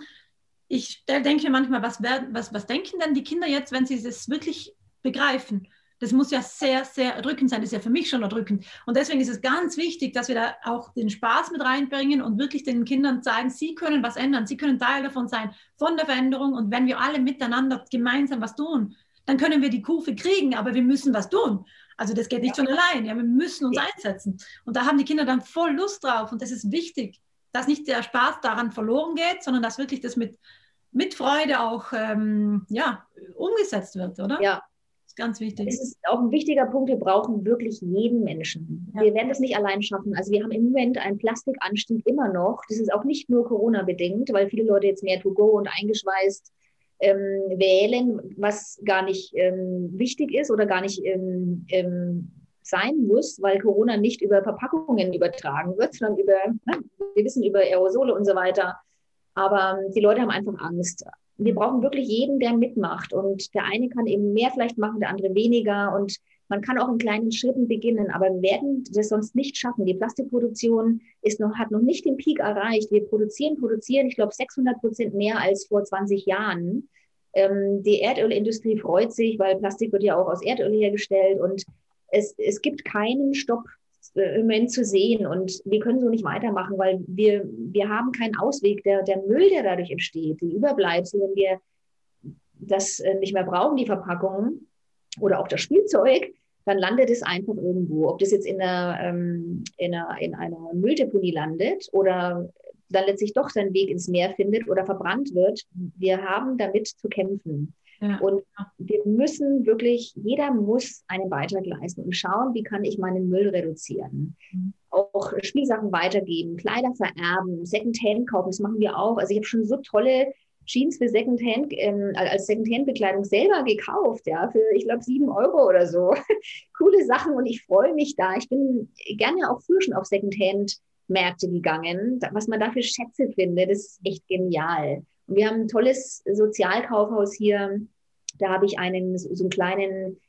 Ich denke mir manchmal, was, werden, was, was denken denn die Kinder jetzt, wenn sie das wirklich begreifen? Das muss ja sehr, sehr erdrückend sein. Das ist ja für mich schon erdrückend. Und deswegen ist es ganz wichtig, dass wir da auch den Spaß mit reinbringen und wirklich den Kindern zeigen, sie können was ändern. Sie können Teil davon sein, von der Veränderung. Und wenn wir alle miteinander gemeinsam was tun, dann können wir die Kurve kriegen, aber wir müssen was tun. Also das geht nicht ja. von allein. Ja, wir müssen uns ja. einsetzen. Und da haben die Kinder dann voll Lust drauf. Und das ist wichtig, dass nicht der Spaß daran verloren geht, sondern dass wirklich das mit, mit Freude auch ähm, ja, umgesetzt wird, oder? Ja. Ganz wichtig. Es ist auch ein wichtiger Punkt, wir brauchen wirklich jeden Menschen. Ja. Wir werden das nicht allein schaffen. Also wir haben im Moment einen Plastikanstieg immer noch. Das ist auch nicht nur Corona-bedingt, weil viele Leute jetzt mehr To-Go und eingeschweißt ähm, wählen, was gar nicht ähm, wichtig ist oder gar nicht ähm, ähm, sein muss, weil Corona nicht über Verpackungen übertragen wird, sondern über, na, wir wissen über Aerosole und so weiter. Aber die Leute haben einfach Angst. Wir brauchen wirklich jeden, der mitmacht. Und der eine kann eben mehr vielleicht machen, der andere weniger. Und man kann auch in kleinen Schritten beginnen. Aber wir werden das sonst nicht schaffen. Die Plastikproduktion ist noch, hat noch nicht den Peak erreicht. Wir produzieren, produzieren, ich glaube, sechshundert Prozent mehr als vor zwanzig Jahren. Ähm, die Erdölindustrie freut sich, weil Plastik wird ja auch aus Erdöl hergestellt. Und es, es gibt keinen Stopp im Moment zu sehen. Und wir können so nicht weitermachen, weil wir, wir haben keinen Ausweg. Der, der Müll, der dadurch entsteht, die Überbleibsel, wenn wir das nicht mehr brauchen, die Verpackungen oder auch das Spielzeug, dann landet es einfach irgendwo. Ob das jetzt in einer, ähm, in einer, in einer Mülldeponie landet oder dann letztlich doch seinen Weg ins Meer findet oder verbrannt wird. Wir haben damit zu kämpfen. Ja. Und wir müssen wirklich, jeder muss einen Beitrag leisten und schauen, wie kann ich meinen Müll reduzieren. Mhm. Auch Spielsachen weitergeben, Kleider vererben, Secondhand kaufen, das machen wir auch. Also ich habe schon so tolle Jeans für Secondhand, ähm, als Secondhand-Bekleidung selber gekauft, ja, für, ich glaube, sieben Euro oder so. Coole Sachen und ich freue mich da. Ich bin gerne auch früher schon auf Secondhand-Märkte gegangen. Was man da für Schätze findet, das ist echt genial. Und wir haben ein tolles Sozialkaufhaus hier. Da habe ich einen, so einen kleinen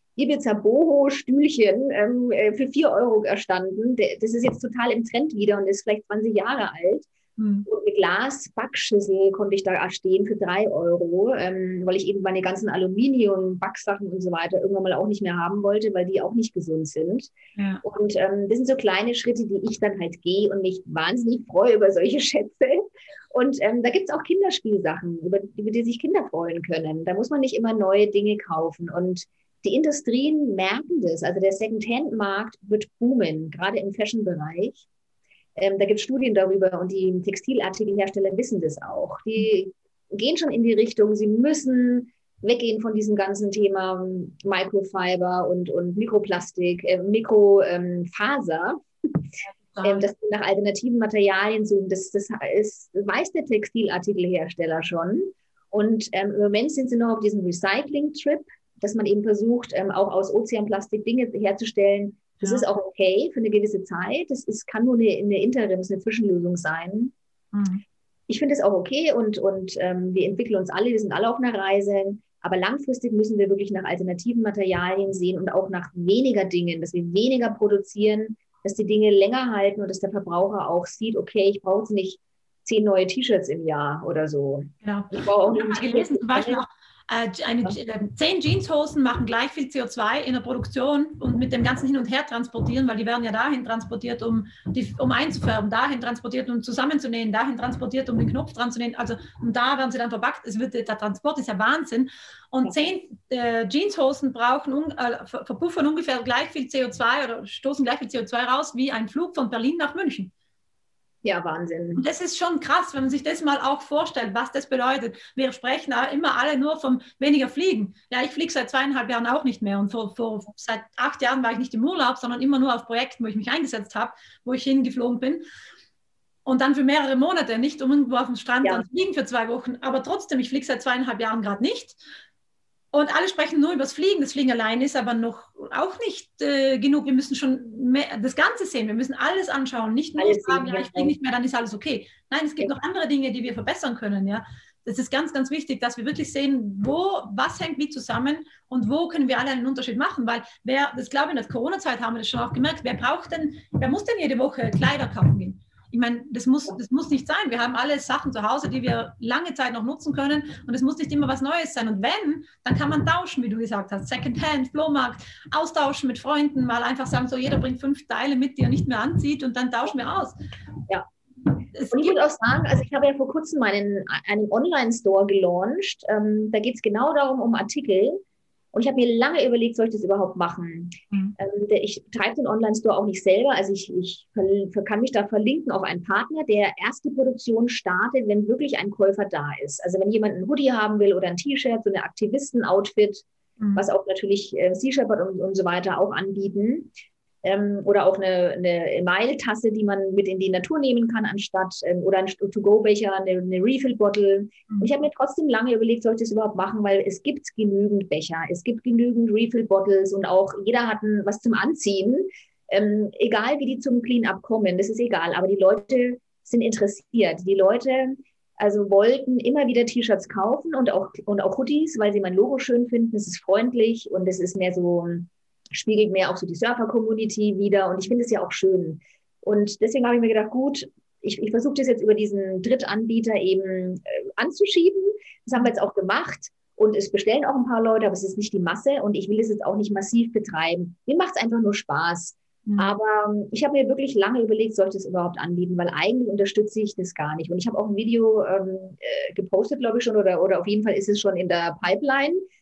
Ibiza-Boho-Stühlchen ähm, für vier Euro erstanden. Das ist jetzt total im Trend wieder und ist vielleicht zwanzig Jahre alt. Mhm. Und eine Glas-Backschüssel konnte ich da stehen für drei Euro, ähm, weil ich eben meine ganzen Aluminium-Backsachen und so weiter irgendwann mal auch nicht mehr haben wollte, weil die auch nicht gesund sind. Ja. Und ähm, das sind so kleine Schritte, die ich dann halt gehe und mich wahnsinnig freue über solche Schätze. Und ähm, da gibt es auch Kinderspielsachen, über, über die sich Kinder freuen können. Da muss man nicht immer neue Dinge kaufen. Und die Industrien merken das. Also der Second-Hand-Markt wird boomen, gerade im Fashion-Bereich. Ähm, da gibt es Studien darüber und die Textilartikelhersteller wissen das auch. Die gehen schon in die Richtung, sie müssen weggehen von diesem ganzen Thema Microfiber und, und Mikroplastik, äh, Mikrofaser. Ähm, dass sie nach alternativen Materialien suchen. Das, das ist, weiß der Textilartikelhersteller schon. Und ähm, im Moment sind sie noch auf diesem Recycling-Trip, dass man eben versucht, ähm, auch aus Ozeanplastik Dinge herzustellen. Das ja. ist auch okay für eine gewisse Zeit. Das ist, kann nur eine, eine Interims-, eine Zwischenlösung sein. Mhm. Ich finde es auch okay und, und ähm, wir entwickeln uns alle, wir sind alle auf einer Reise. Aber langfristig müssen wir wirklich nach alternativen Materialien sehen und auch nach weniger Dingen, dass wir weniger produzieren, dass die Dinge länger halten und dass der Verbraucher auch sieht, okay, ich brauche jetzt nicht zehn neue T-Shirts im Jahr oder so. Genau. Ich brauche auch nicht gelesen, zum Beispiel auch, äh, eine, äh, zehn Jeanshosen machen gleich viel C O zwei in der Produktion und mit dem ganzen Hin und Her transportieren, weil die werden ja dahin transportiert, um, die, um einzufärben, dahin transportiert, um zusammenzunähen, dahin transportiert, um den Knopf dran zu nähen. Also und da werden sie dann verpackt. Es wird, der Transport ist ja Wahnsinn. Und zehn äh, Jeanshosen brauchen un, äh, ver, verpuffern ungefähr gleich viel C O zwei oder stoßen gleich viel C O zwei raus wie ein Flug von Berlin nach München. Ja, Wahnsinn. Und das ist schon krass, wenn man sich das mal auch vorstellt, was das bedeutet. Wir sprechen immer alle nur vom weniger Fliegen. Ja, ich fliege seit zweieinhalb Jahren auch nicht mehr und vor, vor, seit acht Jahren war ich nicht im Urlaub, sondern immer nur auf Projekten, wo ich mich eingesetzt habe, wo ich hingeflogen bin. Und dann für mehrere Monate, nicht um irgendwo auf dem Strand ja. zu fliegen für zwei Wochen. Aber trotzdem, ich fliege seit zweieinhalb Jahren gerade nicht. Und alle sprechen nur über das Fliegen. Das Fliegen allein ist aber noch auch nicht äh, genug. Wir müssen schon mehr, das Ganze sehen. Wir müssen alles anschauen. Nicht nur alles sagen, sehen, ja, ich fliege nicht mehr, dann ist alles okay. Nein, es gibt ja. noch andere Dinge, die wir verbessern können. Ja? Das ist ganz, ganz wichtig, dass wir wirklich sehen, wo, was hängt wie zusammen und wo können wir alle einen Unterschied machen. Weil wer, das glaube ich, in der Corona-Zeit haben wir das schon auch gemerkt, wer braucht denn, wer muss denn jede Woche Kleider kaufen gehen? Ich meine, das muss, das muss nicht sein. Wir haben alle Sachen zu Hause, die wir lange Zeit noch nutzen können und es muss nicht immer was Neues sein. Und wenn, dann kann man tauschen, wie du gesagt hast. Secondhand, Flohmarkt, austauschen mit Freunden, mal einfach sagen, so jeder bringt fünf Teile mit, die er nicht mehr anzieht und dann tauschen wir aus. Ja. Es und ich muss auch sagen, also ich habe ja vor kurzem meinen, einen Online-Store gelauncht. Ähm, da geht es genau darum, um Artikel. Und ich habe mir lange überlegt, soll ich das überhaupt machen? Mhm. Ähm, ich treibe den Online-Store auch nicht selber. Also ich, ich kann mich da verlinken auf einen Partner, der erst die Produktion startet, wenn wirklich ein Käufer da ist. Also wenn jemand ein Hoodie haben will oder ein T-Shirt, so eine Aktivisten-Outfit, mhm. was auch natürlich äh, Sea Shepherd und, und so weiter auch anbieten. Ähm, oder auch eine, eine Email-Tasse, die man mit in die Natur nehmen kann, anstatt ähm, oder ein To-Go-Becher, eine, eine Refill-Bottle. Mhm. Und ich habe mir trotzdem lange überlegt, soll ich das überhaupt machen, weil es gibt genügend Becher, es gibt genügend Refill-Bottles und auch jeder hat ein, was zum Anziehen. Ähm, egal, wie die zum Clean-Up kommen, das ist egal, aber die Leute sind interessiert. Die Leute also wollten immer wieder T-Shirts kaufen und auch, und auch Hoodies, weil sie mein Logo schön finden. Es ist freundlich und es ist mehr so... spiegelt mehr auch so die Surfer-Community wieder und ich finde es ja auch schön. Und deswegen habe ich mir gedacht, gut, ich, ich versuche das jetzt über diesen Drittanbieter eben äh, anzuschieben. Das haben wir jetzt auch gemacht und es bestellen auch ein paar Leute, aber es ist nicht die Masse und ich will es jetzt auch nicht massiv betreiben. Mir macht es einfach nur Spaß. Mhm. Aber ähm, ich habe mir wirklich lange überlegt, soll ich das überhaupt anbieten, weil eigentlich unterstütze ich das gar nicht. Und ich habe auch ein Video ähm, äh, gepostet, glaube ich schon, oder, oder auf jeden Fall ist es schon in der Pipeline.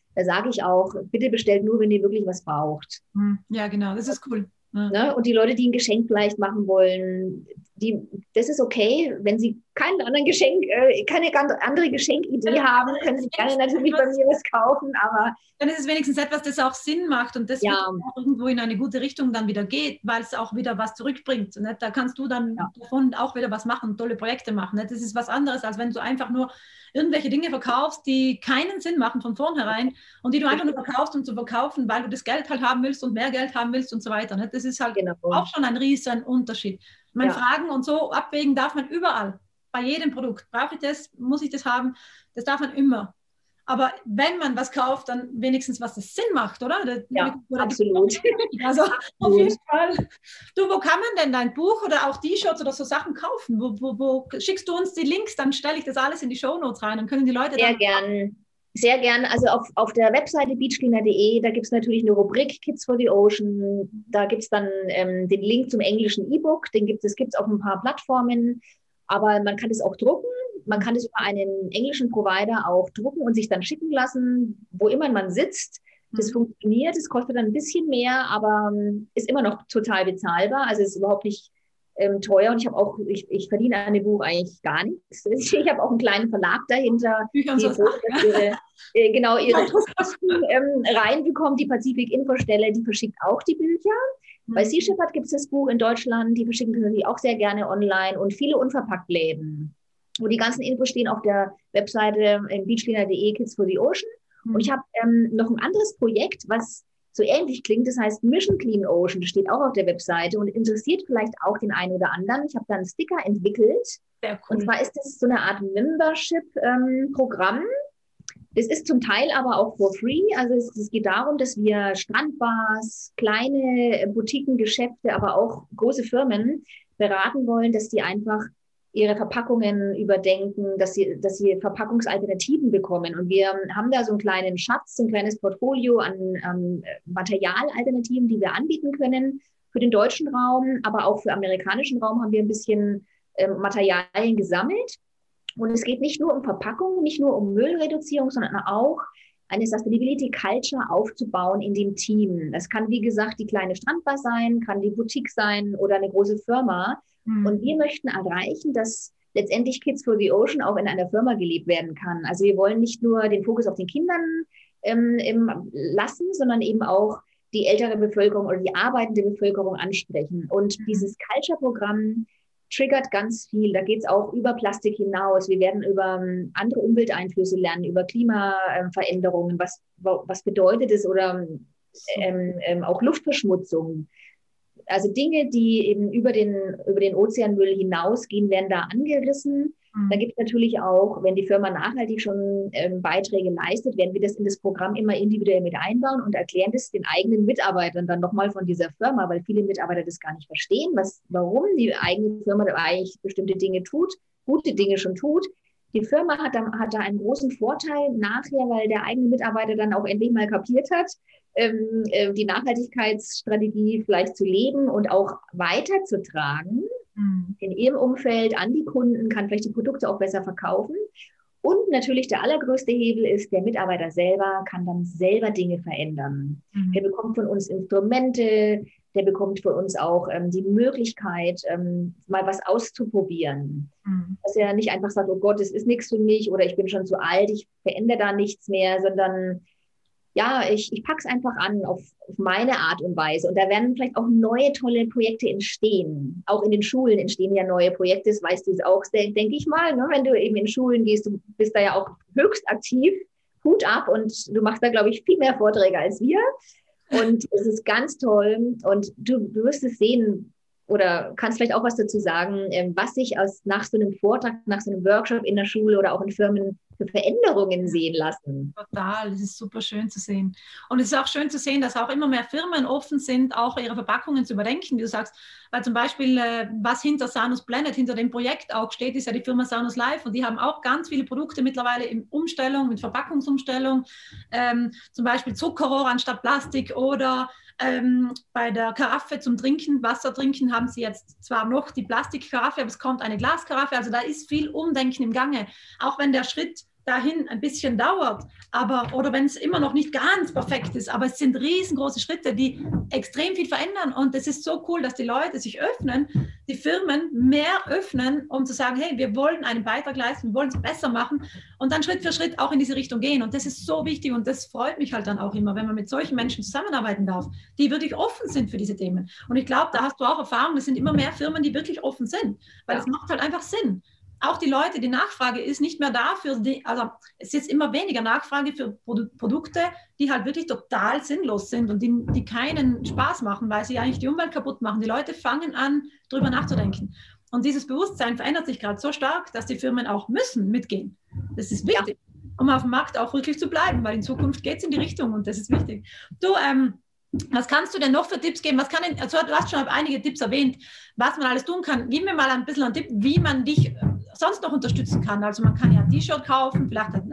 Da sage ich auch, bitte bestellt nur, wenn ihr wirklich was braucht. Ja, genau, das ist cool. Ja. Ne? Und die Leute, die ein Geschenk vielleicht machen wollen, die, das ist okay. Wenn sie keinen anderen Geschenk, äh, keine ganz andere Geschenkidee Ja, haben, können sie gerne natürlich bei mir was kaufen, aber dann ist es wenigstens etwas, das auch Sinn macht und das ja. auch irgendwo in eine gute Richtung dann wieder geht, weil es auch wieder was zurückbringt. Ne? Da kannst du dann Ja. davon auch wieder was machen, tolle Projekte machen. Ne? Das ist was anderes, als wenn du einfach nur irgendwelche Dinge verkaufst, die keinen Sinn machen von vornherein und die du einfach nur verkaufst, um zu verkaufen, weil du das Geld halt haben willst und mehr Geld haben willst und so weiter. Ne? Das ist halt Genau. auch schon ein riesen Unterschied. Meine Ja. Fragen und so abwägen darf man überall. Bei jedem Produkt. Brauche ich das? Muss ich das haben? Das darf man immer. Aber wenn man was kauft, dann wenigstens, was das Sinn macht, oder? Das, Ja, oder absolut. Also auf jeden Fall. Du, wo kann man denn dein Buch oder auch T-Shirts oder so Sachen kaufen? Wo, wo, wo schickst du uns die Links? Dann stelle ich das alles in die Shownotes rein. Dann können die Leute Sehr dann gern. Sehr gern. Also auf, auf der Webseite beach cleaner punkt de, da gibt es natürlich eine Rubrik Kids for the Ocean. Da gibt es dann ähm, den Link zum englischen E-Book. Den gibt es gibt's auf ein paar Plattformen. Aber man kann es auch drucken. Man kann es über einen englischen Provider auch drucken und sich dann schicken lassen, wo immer man sitzt. Das mhm. funktioniert. Es kostet dann ein bisschen mehr, aber ähm, ist immer noch total bezahlbar. Also es ist überhaupt nicht ähm, teuer. Und ich habe auch, ich, ich verdiene an dem Buch eigentlich gar nichts. Ich habe auch einen kleinen Verlag dahinter, Bücher die und so ihre, äh, genau ihre Druckkosten ähm, reinbekommt. Die Pazifik-Infostelle, die verschickt auch die Bücher. Mhm. Bei Sea Shepherd gibt es das Buch in Deutschland. Die verschicken das natürlich auch sehr gerne online und viele Unverpacktläden, wo die ganzen Infos stehen auf der Webseite in beach cleaner punkt de, Kids for the Ocean. Mhm. Und ich habe ähm, noch ein anderes Projekt, was so ähnlich klingt. Das heißt Mission Clean Ocean. Das steht auch auf der Webseite und interessiert vielleicht auch den einen oder anderen. Ich habe da einen Sticker entwickelt. Sehr cool. Und zwar ist das so eine Art Membership-Programm. Ähm, das ist zum Teil aber auch for free. Also es, es geht darum, dass wir Strandbars, kleine Boutiquengeschäfte, aber auch große Firmen beraten wollen, dass die einfach ihre Verpackungen überdenken, dass sie, dass sie Verpackungsalternativen bekommen. Und wir haben da so einen kleinen Schatz, ein kleines Portfolio an ähm, Materialalternativen, die wir anbieten können für den deutschen Raum, aber auch für den amerikanischen Raum haben wir ein bisschen ähm, Materialien gesammelt. Und es geht nicht nur um Verpackung, nicht nur um Müllreduzierung, sondern auch eine Sustainability Culture aufzubauen in dem Team. Das kann, wie gesagt, die kleine Strandbar sein, kann die Boutique sein oder eine große Firma. Mhm. Und wir möchten erreichen, dass letztendlich Kids for the Ocean auch in einer Firma gelebt werden kann. Also wir wollen nicht nur den Fokus auf den Kindern ähm, lassen, sondern eben auch die ältere Bevölkerung oder die arbeitende Bevölkerung ansprechen. Und mhm. dieses Culture-Programm triggert ganz viel. Da geht es auch über Plastik hinaus. Wir werden über ähm, andere Umwelteinflüsse lernen, über Klimaveränderungen. Ähm, was, was bedeutet es oder ähm, ähm, auch Luftverschmutzung. Also Dinge, die eben über den, über den Ozeanmüll hinausgehen, werden da angerissen. Mhm. Da gibt es natürlich auch, wenn die Firma nachhaltig schon ähm, Beiträge leistet, werden wir das in das Programm immer individuell mit einbauen und erklären das den eigenen Mitarbeitern dann nochmal von dieser Firma, weil viele Mitarbeiter das gar nicht verstehen, was, warum die eigene Firma da eigentlich bestimmte Dinge tut, gute Dinge schon tut. Die Firma hat da, hat da einen großen Vorteil nachher, weil der eigene Mitarbeiter dann auch endlich mal kapiert hat, ähm, äh, die Nachhaltigkeitsstrategie vielleicht zu leben und auch weiterzutragen mhm. in ihrem Umfeld an die Kunden, kann vielleicht die Produkte auch besser verkaufen. Und natürlich der allergrößte Hebel ist, der Mitarbeiter selber kann dann selber Dinge verändern. Mhm. Der bekommt von uns Instrumente, der bekommt von uns auch ähm, die Möglichkeit, ähm, mal was auszuprobieren. Mhm. Dass er nicht einfach sagt, oh Gott, es ist nichts für mich oder ich bin schon zu alt, ich verändere da nichts mehr, sondern ja, ich, ich packe es einfach an auf, auf meine Art und Weise. Und da werden vielleicht auch neue, tolle Projekte entstehen. Auch in den Schulen entstehen ja neue Projekte, das weißt du es auch, denke ich mal. Ne? Wenn du eben in Schulen gehst, du bist da ja auch höchst aktiv, Hut ab und du machst da, glaube ich, viel mehr Vorträge als wir. Und es ist ganz toll und du, du wirst es sehen oder kannst vielleicht auch was dazu sagen, was sich aus, nach so einem Vortrag, nach so einem Workshop in der Schule oder auch in Firmen für Veränderungen sehen lassen. Total, das ist super schön zu sehen. Und es ist auch schön zu sehen, dass auch immer mehr Firmen offen sind, auch ihre Verpackungen zu überdenken, wie du sagst, weil zum Beispiel, was hinter Sanus Planet, hinter dem Projekt auch steht, ist ja die Firma Sanus Life und die haben auch ganz viele Produkte mittlerweile in Umstellung, mit Verpackungsumstellung, ähm, zum Beispiel Zuckerrohr anstatt Plastik oder ähm, bei der Karaffe zum Trinken, Wasser trinken, haben sie jetzt zwar noch die Plastikkaraffe, aber es kommt eine Glaskaraffe, also da ist viel Umdenken im Gange, auch wenn der Schritt dahin ein bisschen dauert, aber, oder wenn es immer noch nicht ganz perfekt ist, aber es sind riesengroße Schritte, die extrem viel verändern und es ist so cool, dass die Leute sich öffnen, die Firmen mehr öffnen, um zu sagen, hey, wir wollen einen Beitrag leisten, wir wollen es besser machen und dann Schritt für Schritt auch in diese Richtung gehen und das ist so wichtig und das freut mich halt dann auch immer, wenn man mit solchen Menschen zusammenarbeiten darf, die wirklich offen sind für diese Themen und ich glaube, da hast du auch Erfahrung, es sind immer mehr Firmen, die wirklich offen sind, weil es ja. macht halt einfach Sinn. Auch die Leute, die Nachfrage ist nicht mehr da für die, also es ist jetzt immer weniger Nachfrage für Produ- Produkte, die halt wirklich total sinnlos sind und die, die keinen Spaß machen, weil sie eigentlich die Umwelt kaputt machen. Die Leute fangen an, darüber nachzudenken. Und dieses Bewusstsein verändert sich gerade so stark, dass die Firmen auch müssen mitgehen. Das ist wichtig, ja. um auf dem Markt auch wirklich zu bleiben, weil in Zukunft geht es in die Richtung und das ist wichtig. Du, ähm, was kannst du denn noch für Tipps geben? Was kann denn, also du hast schon einige Tipps erwähnt, was man alles tun kann. Gib mir mal ein bisschen einen Tipp, wie man dich sonst noch unterstützen kann. Also man kann ja ein T-Shirt kaufen, vielleicht ein,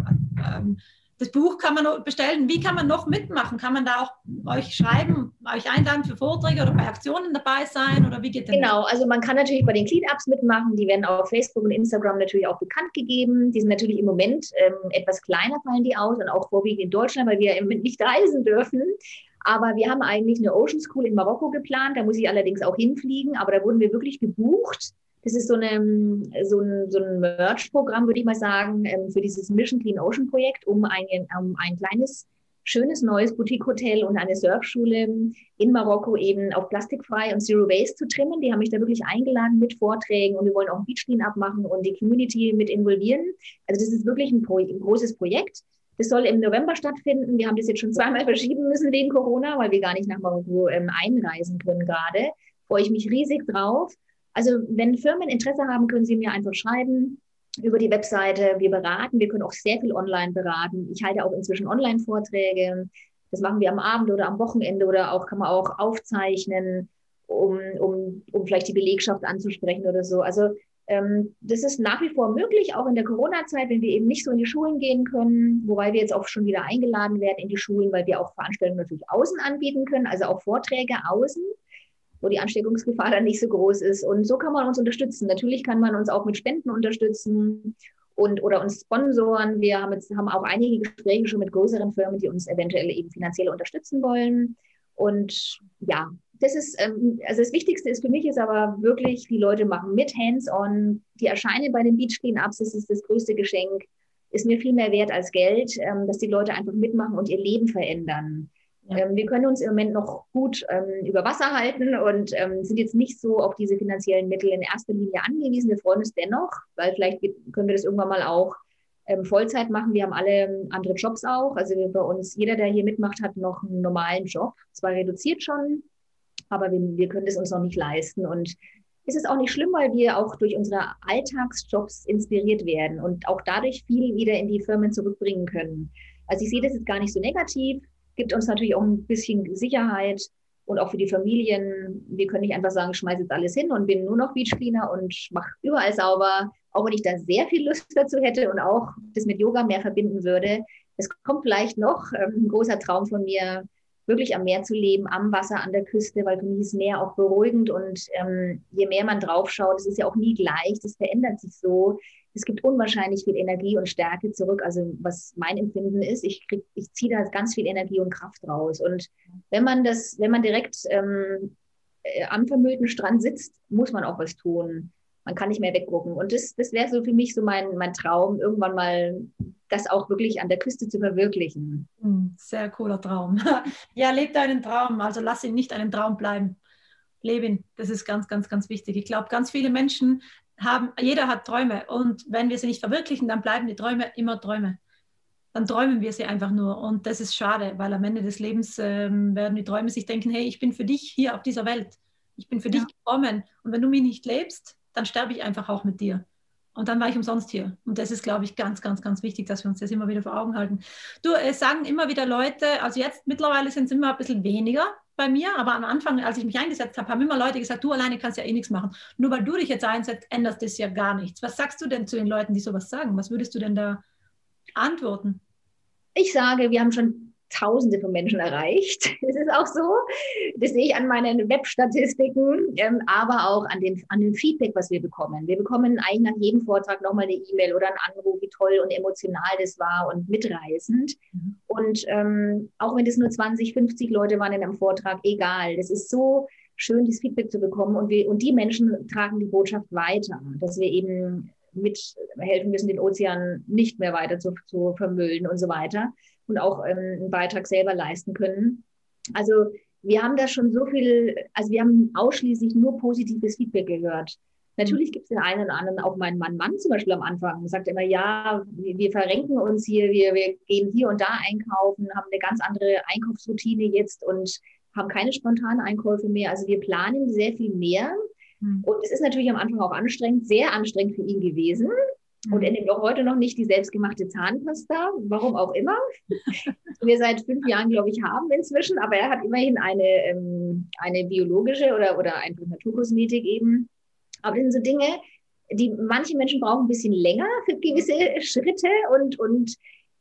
ähm, das Buch kann man noch bestellen. Wie kann man noch mitmachen? Kann man da auch euch schreiben, euch einladen für Vorträge oder bei Aktionen dabei sein? Oder wie geht denn Genau, das? Also man kann natürlich bei den Cleanups mitmachen. Die werden auf Facebook und Instagram natürlich auch bekannt gegeben. Die sind natürlich im Moment ähm, etwas kleiner, fallen die aus und auch vorwiegend in Deutschland, weil wir im Moment nicht reisen dürfen. Aber wir haben eigentlich eine Ocean School in Marokko geplant. Da muss ich allerdings auch hinfliegen. Aber da wurden wir wirklich gebucht. Das ist so, eine, so ein, so ein Merch-Programm, würde ich mal sagen, für dieses Mission Clean Ocean Projekt, um ein, um ein kleines, schönes neues Boutique-Hotel und eine Surfschule in Marokko eben auf plastikfrei und Zero Waste zu trimmen. Die haben mich da wirklich eingeladen mit Vorträgen und wir wollen auch ein Beach Clean-up machen und die Community mit involvieren. Also das ist wirklich ein, Pro- ein großes Projekt. Das soll im November stattfinden. Wir haben das jetzt schon zweimal verschieben müssen wegen Corona, weil wir gar nicht nach Marokko ähm, einreisen können gerade. Freue ich mich riesig drauf. Also wenn Firmen Interesse haben, können sie mir einfach schreiben über die Webseite. Wir beraten, wir können auch sehr viel online beraten. Ich halte auch inzwischen Online-Vorträge. Das machen wir am Abend oder am Wochenende oder auch kann man auch aufzeichnen, um, um, um vielleicht die Belegschaft anzusprechen oder so. Also ähm, das ist nach wie vor möglich, auch in der Corona-Zeit, wenn wir eben nicht so in die Schulen gehen können, wobei wir jetzt auch schon wieder eingeladen werden in die Schulen, weil wir auch Veranstaltungen natürlich außen anbieten können, also auch Vorträge außen, wo die Ansteckungsgefahr dann nicht so groß ist. Und so kann man uns unterstützen. Natürlich kann man uns auch mit Spenden unterstützen und, oder uns sponsoren. Wir haben, jetzt, haben auch einige Gespräche schon mit größeren Firmen, die uns eventuell eben finanziell unterstützen wollen. Und ja, das ist, ähm, also das Wichtigste ist für mich ist aber wirklich, die Leute machen mit hands-on. Die erscheinen bei den Beach Cleanups, das ist das größte Geschenk, ist mir viel mehr wert als Geld, ähm, dass die Leute einfach mitmachen und ihr Leben verändern. Ja. Ähm, wir können uns im Moment noch gut ähm, über Wasser halten und ähm, sind jetzt nicht so auf diese finanziellen Mittel in erster Linie angewiesen. Wir freuen uns dennoch, weil vielleicht können wir das irgendwann mal auch ähm, Vollzeit machen. Wir haben alle andere Jobs auch. Also bei uns, jeder, der hier mitmacht, hat noch einen normalen Job. Zwar reduziert schon, aber wir, wir können das uns noch nicht leisten. Und es ist auch nicht schlimm, weil wir auch durch unsere Alltagsjobs inspiriert werden und auch dadurch viel wieder in die Firmen zurückbringen können. Also ich sehe das jetzt gar nicht so negativ. Gibt uns natürlich auch ein bisschen Sicherheit und auch für die Familien. Wir können nicht einfach sagen, ich schmeiße jetzt alles hin und bin nur noch Beach Cleaner und mache überall sauber, auch wenn ich da sehr viel Lust dazu hätte und auch das mit Yoga mehr verbinden würde. Es kommt vielleicht noch ähm, ein großer Traum von mir, wirklich am Meer zu leben, am Wasser, an der Küste, weil für mich ist Meer auch beruhigend und ähm, je mehr man drauf schaut, es ist ja auch nie gleich, das verändert sich so. Es gibt unwahrscheinlich viel Energie und Stärke zurück, also was mein Empfinden ist, ich, krieg, ich ziehe da ganz viel Energie und Kraft raus. Und wenn man das, wenn man direkt ähm, am vermüllten Strand sitzt, muss man auch was tun. Man kann nicht mehr weggucken. Und das, das wäre so für mich so mein, mein Traum, irgendwann mal das auch wirklich an der Küste zu verwirklichen. Sehr cooler Traum. Ja, lebe deinen Traum, also lass ihn nicht einen Traum bleiben. Lebe ihn, das ist ganz, ganz, ganz wichtig. Ich glaube, ganz viele Menschen haben, jeder hat Träume und wenn wir sie nicht verwirklichen, dann bleiben die Träume immer Träume. Dann träumen wir sie einfach nur und das ist schade, weil am Ende des Lebens ähm, werden die Träume sich denken, hey, ich bin für dich hier auf dieser Welt. Ich bin für ja. dich gekommen und wenn du mich nicht lebst, dann sterbe ich einfach auch mit dir. Und dann war ich umsonst hier. Und das ist, glaube ich, ganz, ganz, ganz wichtig, dass wir uns das immer wieder vor Augen halten. Du, es sagen immer wieder Leute, also jetzt mittlerweile sind es immer ein bisschen weniger bei mir, aber am Anfang, als ich mich eingesetzt habe, haben immer Leute gesagt, du alleine kannst ja eh nichts machen. Nur weil du dich jetzt einsetzt, ändert das ja gar nichts. Was sagst du denn zu den Leuten, die sowas sagen? Was würdest du denn da antworten? Ich sage, wir haben schon Tausende von Menschen erreicht. Das ist auch so. Das sehe ich an meinen Webstatistiken, ähm, aber auch an dem, an dem Feedback, was wir bekommen. Wir bekommen eigentlich nach jedem Vortrag nochmal eine E-Mail oder einen Anruf, wie toll und emotional das war und mitreißend. Mhm. Und ähm, auch wenn das nur zwanzig, fünfzig Leute waren in einem Vortrag, egal. Das ist so schön, dieses Feedback zu bekommen. Und, wir, und die Menschen tragen die Botschaft weiter, dass wir eben mithelfen müssen, den Ozean nicht mehr weiter zu, zu vermüllen und so weiter. Und auch ähm, einen Beitrag selber leisten können. Also wir haben da schon so viel, also wir haben ausschließlich nur positives Feedback gehört. Natürlich gibt es den einen oder anderen, auch mein Mann, Mann zum Beispiel am Anfang, sagt immer, ja, wir, wir verrenken uns hier, wir, wir gehen hier und da einkaufen, haben eine ganz andere Einkaufsroutine jetzt und haben keine spontanen Einkäufe mehr. Also wir planen sehr viel mehr. Mhm. Und es ist natürlich am Anfang auch anstrengend, sehr anstrengend für ihn gewesen. Und er nimmt auch heute noch nicht die selbstgemachte Zahnpasta, warum auch immer. Wir seit fünf Jahren, glaube ich, haben inzwischen, aber er hat immerhin eine, ähm, eine biologische oder, oder einfach Naturkosmetik eben. Aber das sind so Dinge, die manche Menschen brauchen ein bisschen länger für gewisse Schritte und, und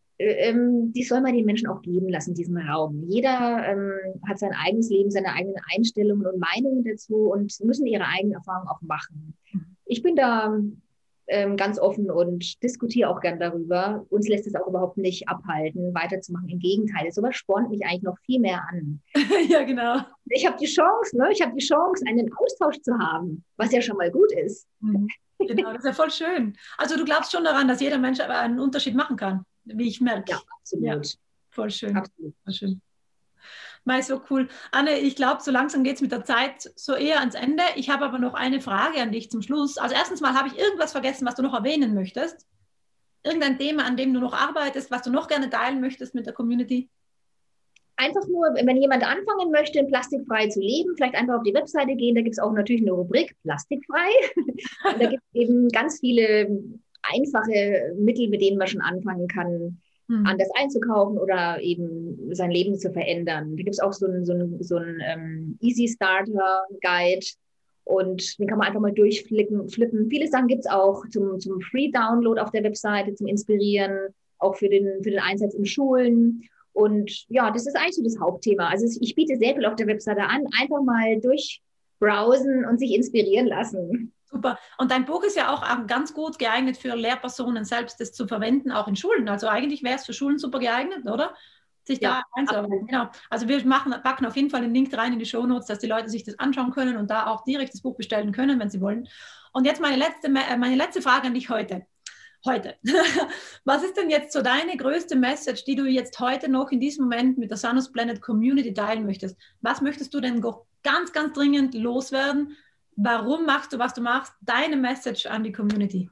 ähm, die soll man den Menschen auch geben lassen, diesen Raum. Jeder ähm, hat sein eigenes Leben, seine eigenen Einstellungen und Meinungen dazu und müssen ihre eigenen Erfahrungen auch machen. Ich bin da ganz offen und diskutiere auch gern darüber. Uns lässt es auch überhaupt nicht abhalten, weiterzumachen. Im Gegenteil, sowas spornt mich eigentlich noch viel mehr an. Ja, genau. Ich habe die Chance, ne? Ich habe die Chance, einen Austausch zu haben, was ja schon mal gut ist. Mhm. Genau, das ist ja voll schön. Also du glaubst schon daran, dass jeder Mensch aber einen Unterschied machen kann, wie ich merke. Ja, absolut. Ja, voll schön. Absolut. Voll schön. Mai, so cool. Anne, ich glaube, so langsam geht es mit der Zeit so eher ans Ende. Ich habe aber noch eine Frage an dich zum Schluss. Also erstens mal, habe ich irgendwas vergessen, was du noch erwähnen möchtest? Irgendein Thema, an dem du noch arbeitest, was du noch gerne teilen möchtest mit der Community? Einfach nur, wenn jemand anfangen möchte, plastikfrei zu leben, vielleicht einfach auf die Webseite gehen. Da gibt es auch natürlich eine Rubrik plastikfrei. Und da gibt es eben ganz viele einfache Mittel, mit denen man schon anfangen kann, anders einzukaufen oder eben sein Leben zu verändern. Da gibt es auch so einen so ein, so ein, ähm, Easy Starter Guide und den kann man einfach mal durchflippen. Flippen. Viele Sachen gibt es auch zum, zum Free Download auf der Webseite, zum Inspirieren, auch für den, für den Einsatz in Schulen. Und ja, das ist eigentlich so das Hauptthema. Also ich biete sehr viel auf der Webseite an, einfach mal durchbrowsen und sich inspirieren lassen. Super. Und dein Buch ist ja auch ganz gut geeignet für Lehrpersonen selbst, das zu verwenden, auch in Schulen. Also eigentlich wäre es für Schulen super geeignet, oder? Sich ja, da einzuarbeiten. Genau. Also wir machen, packen auf jeden Fall den Link rein in die Shownotes, dass die Leute sich das anschauen können und da auch direkt das Buch bestellen können, wenn sie wollen. Und jetzt meine letzte, meine letzte Frage an dich heute. Heute. Was ist denn jetzt so deine größte Message, die du jetzt heute noch in diesem Moment mit der Sanus Planet Community teilen möchtest? Was möchtest du denn ganz, ganz dringend loswerden? Warum machst du, was du machst? Deine Message an die Community.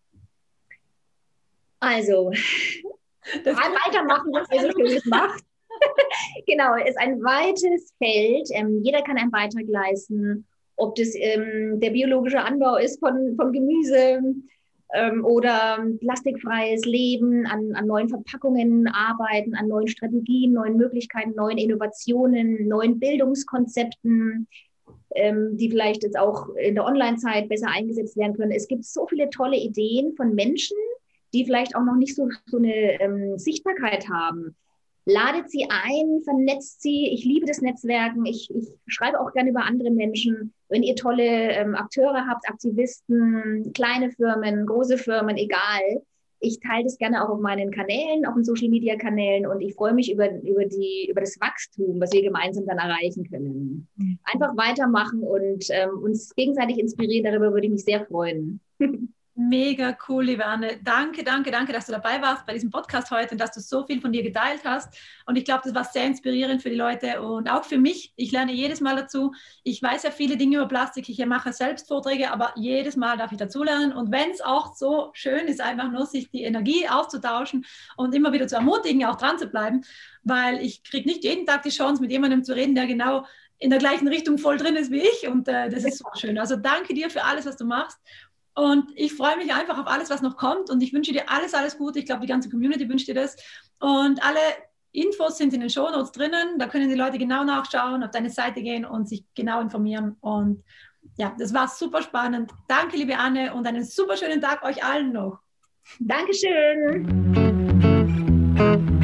Also, das weitermachen, was ihr so Schönes macht. Genau, es ist ein weites Feld. Ähm, jeder kann einen Beitrag leisten, ob das ähm, der biologische Anbau ist von, von Gemüse ähm, oder plastikfreies Leben, an, an neuen Verpackungen arbeiten, an neuen Strategien, neuen Möglichkeiten, neuen Innovationen, neuen Bildungskonzepten, die vielleicht jetzt auch in der Online-Zeit besser eingesetzt werden können. Es gibt so viele tolle Ideen von Menschen, die vielleicht auch noch nicht so, so eine ähm, Sichtbarkeit haben. Ladet sie ein, vernetzt sie. Ich liebe das Netzwerken. Ich, ich schreibe auch gerne über andere Menschen. Wenn ihr tolle ähm, Akteure habt, Aktivisten, kleine Firmen, große Firmen, egal. Ich teile das gerne auch auf meinen Kanälen, auf den Social-Media-Kanälen und ich freue mich über, über, die, über das Wachstum, was wir gemeinsam dann erreichen können. Einfach weitermachen und ähm, uns gegenseitig inspirieren, darüber würde ich mich sehr freuen. Mega cool, liebe Anne. Danke, danke, danke, dass du dabei warst bei diesem Podcast heute und dass du so viel von dir geteilt hast. Und ich glaube, das war sehr inspirierend für die Leute und auch für mich. Ich lerne jedes Mal dazu. Ich weiß ja viele Dinge über Plastik. Ich mache selbst Vorträge, aber jedes Mal darf ich dazulernen. Und wenn es auch so schön ist, einfach nur sich die Energie auszutauschen und immer wieder zu ermutigen, auch dran zu bleiben, weil ich kriege nicht jeden Tag die Chance, mit jemandem zu reden, der genau in der gleichen Richtung voll drin ist wie ich. Und äh, das ist so schön. Also danke dir für alles, was du machst. Und ich freue mich einfach auf alles, was noch kommt. Und ich wünsche dir alles, alles Gute. Ich glaube, die ganze Community wünscht dir das. Und alle Infos sind in den Shownotes drinnen. Da können die Leute genau nachschauen, auf deine Seite gehen und sich genau informieren. Und ja, das war super spannend. Danke, liebe Anne, und einen super schönen Tag euch allen noch. Dankeschön.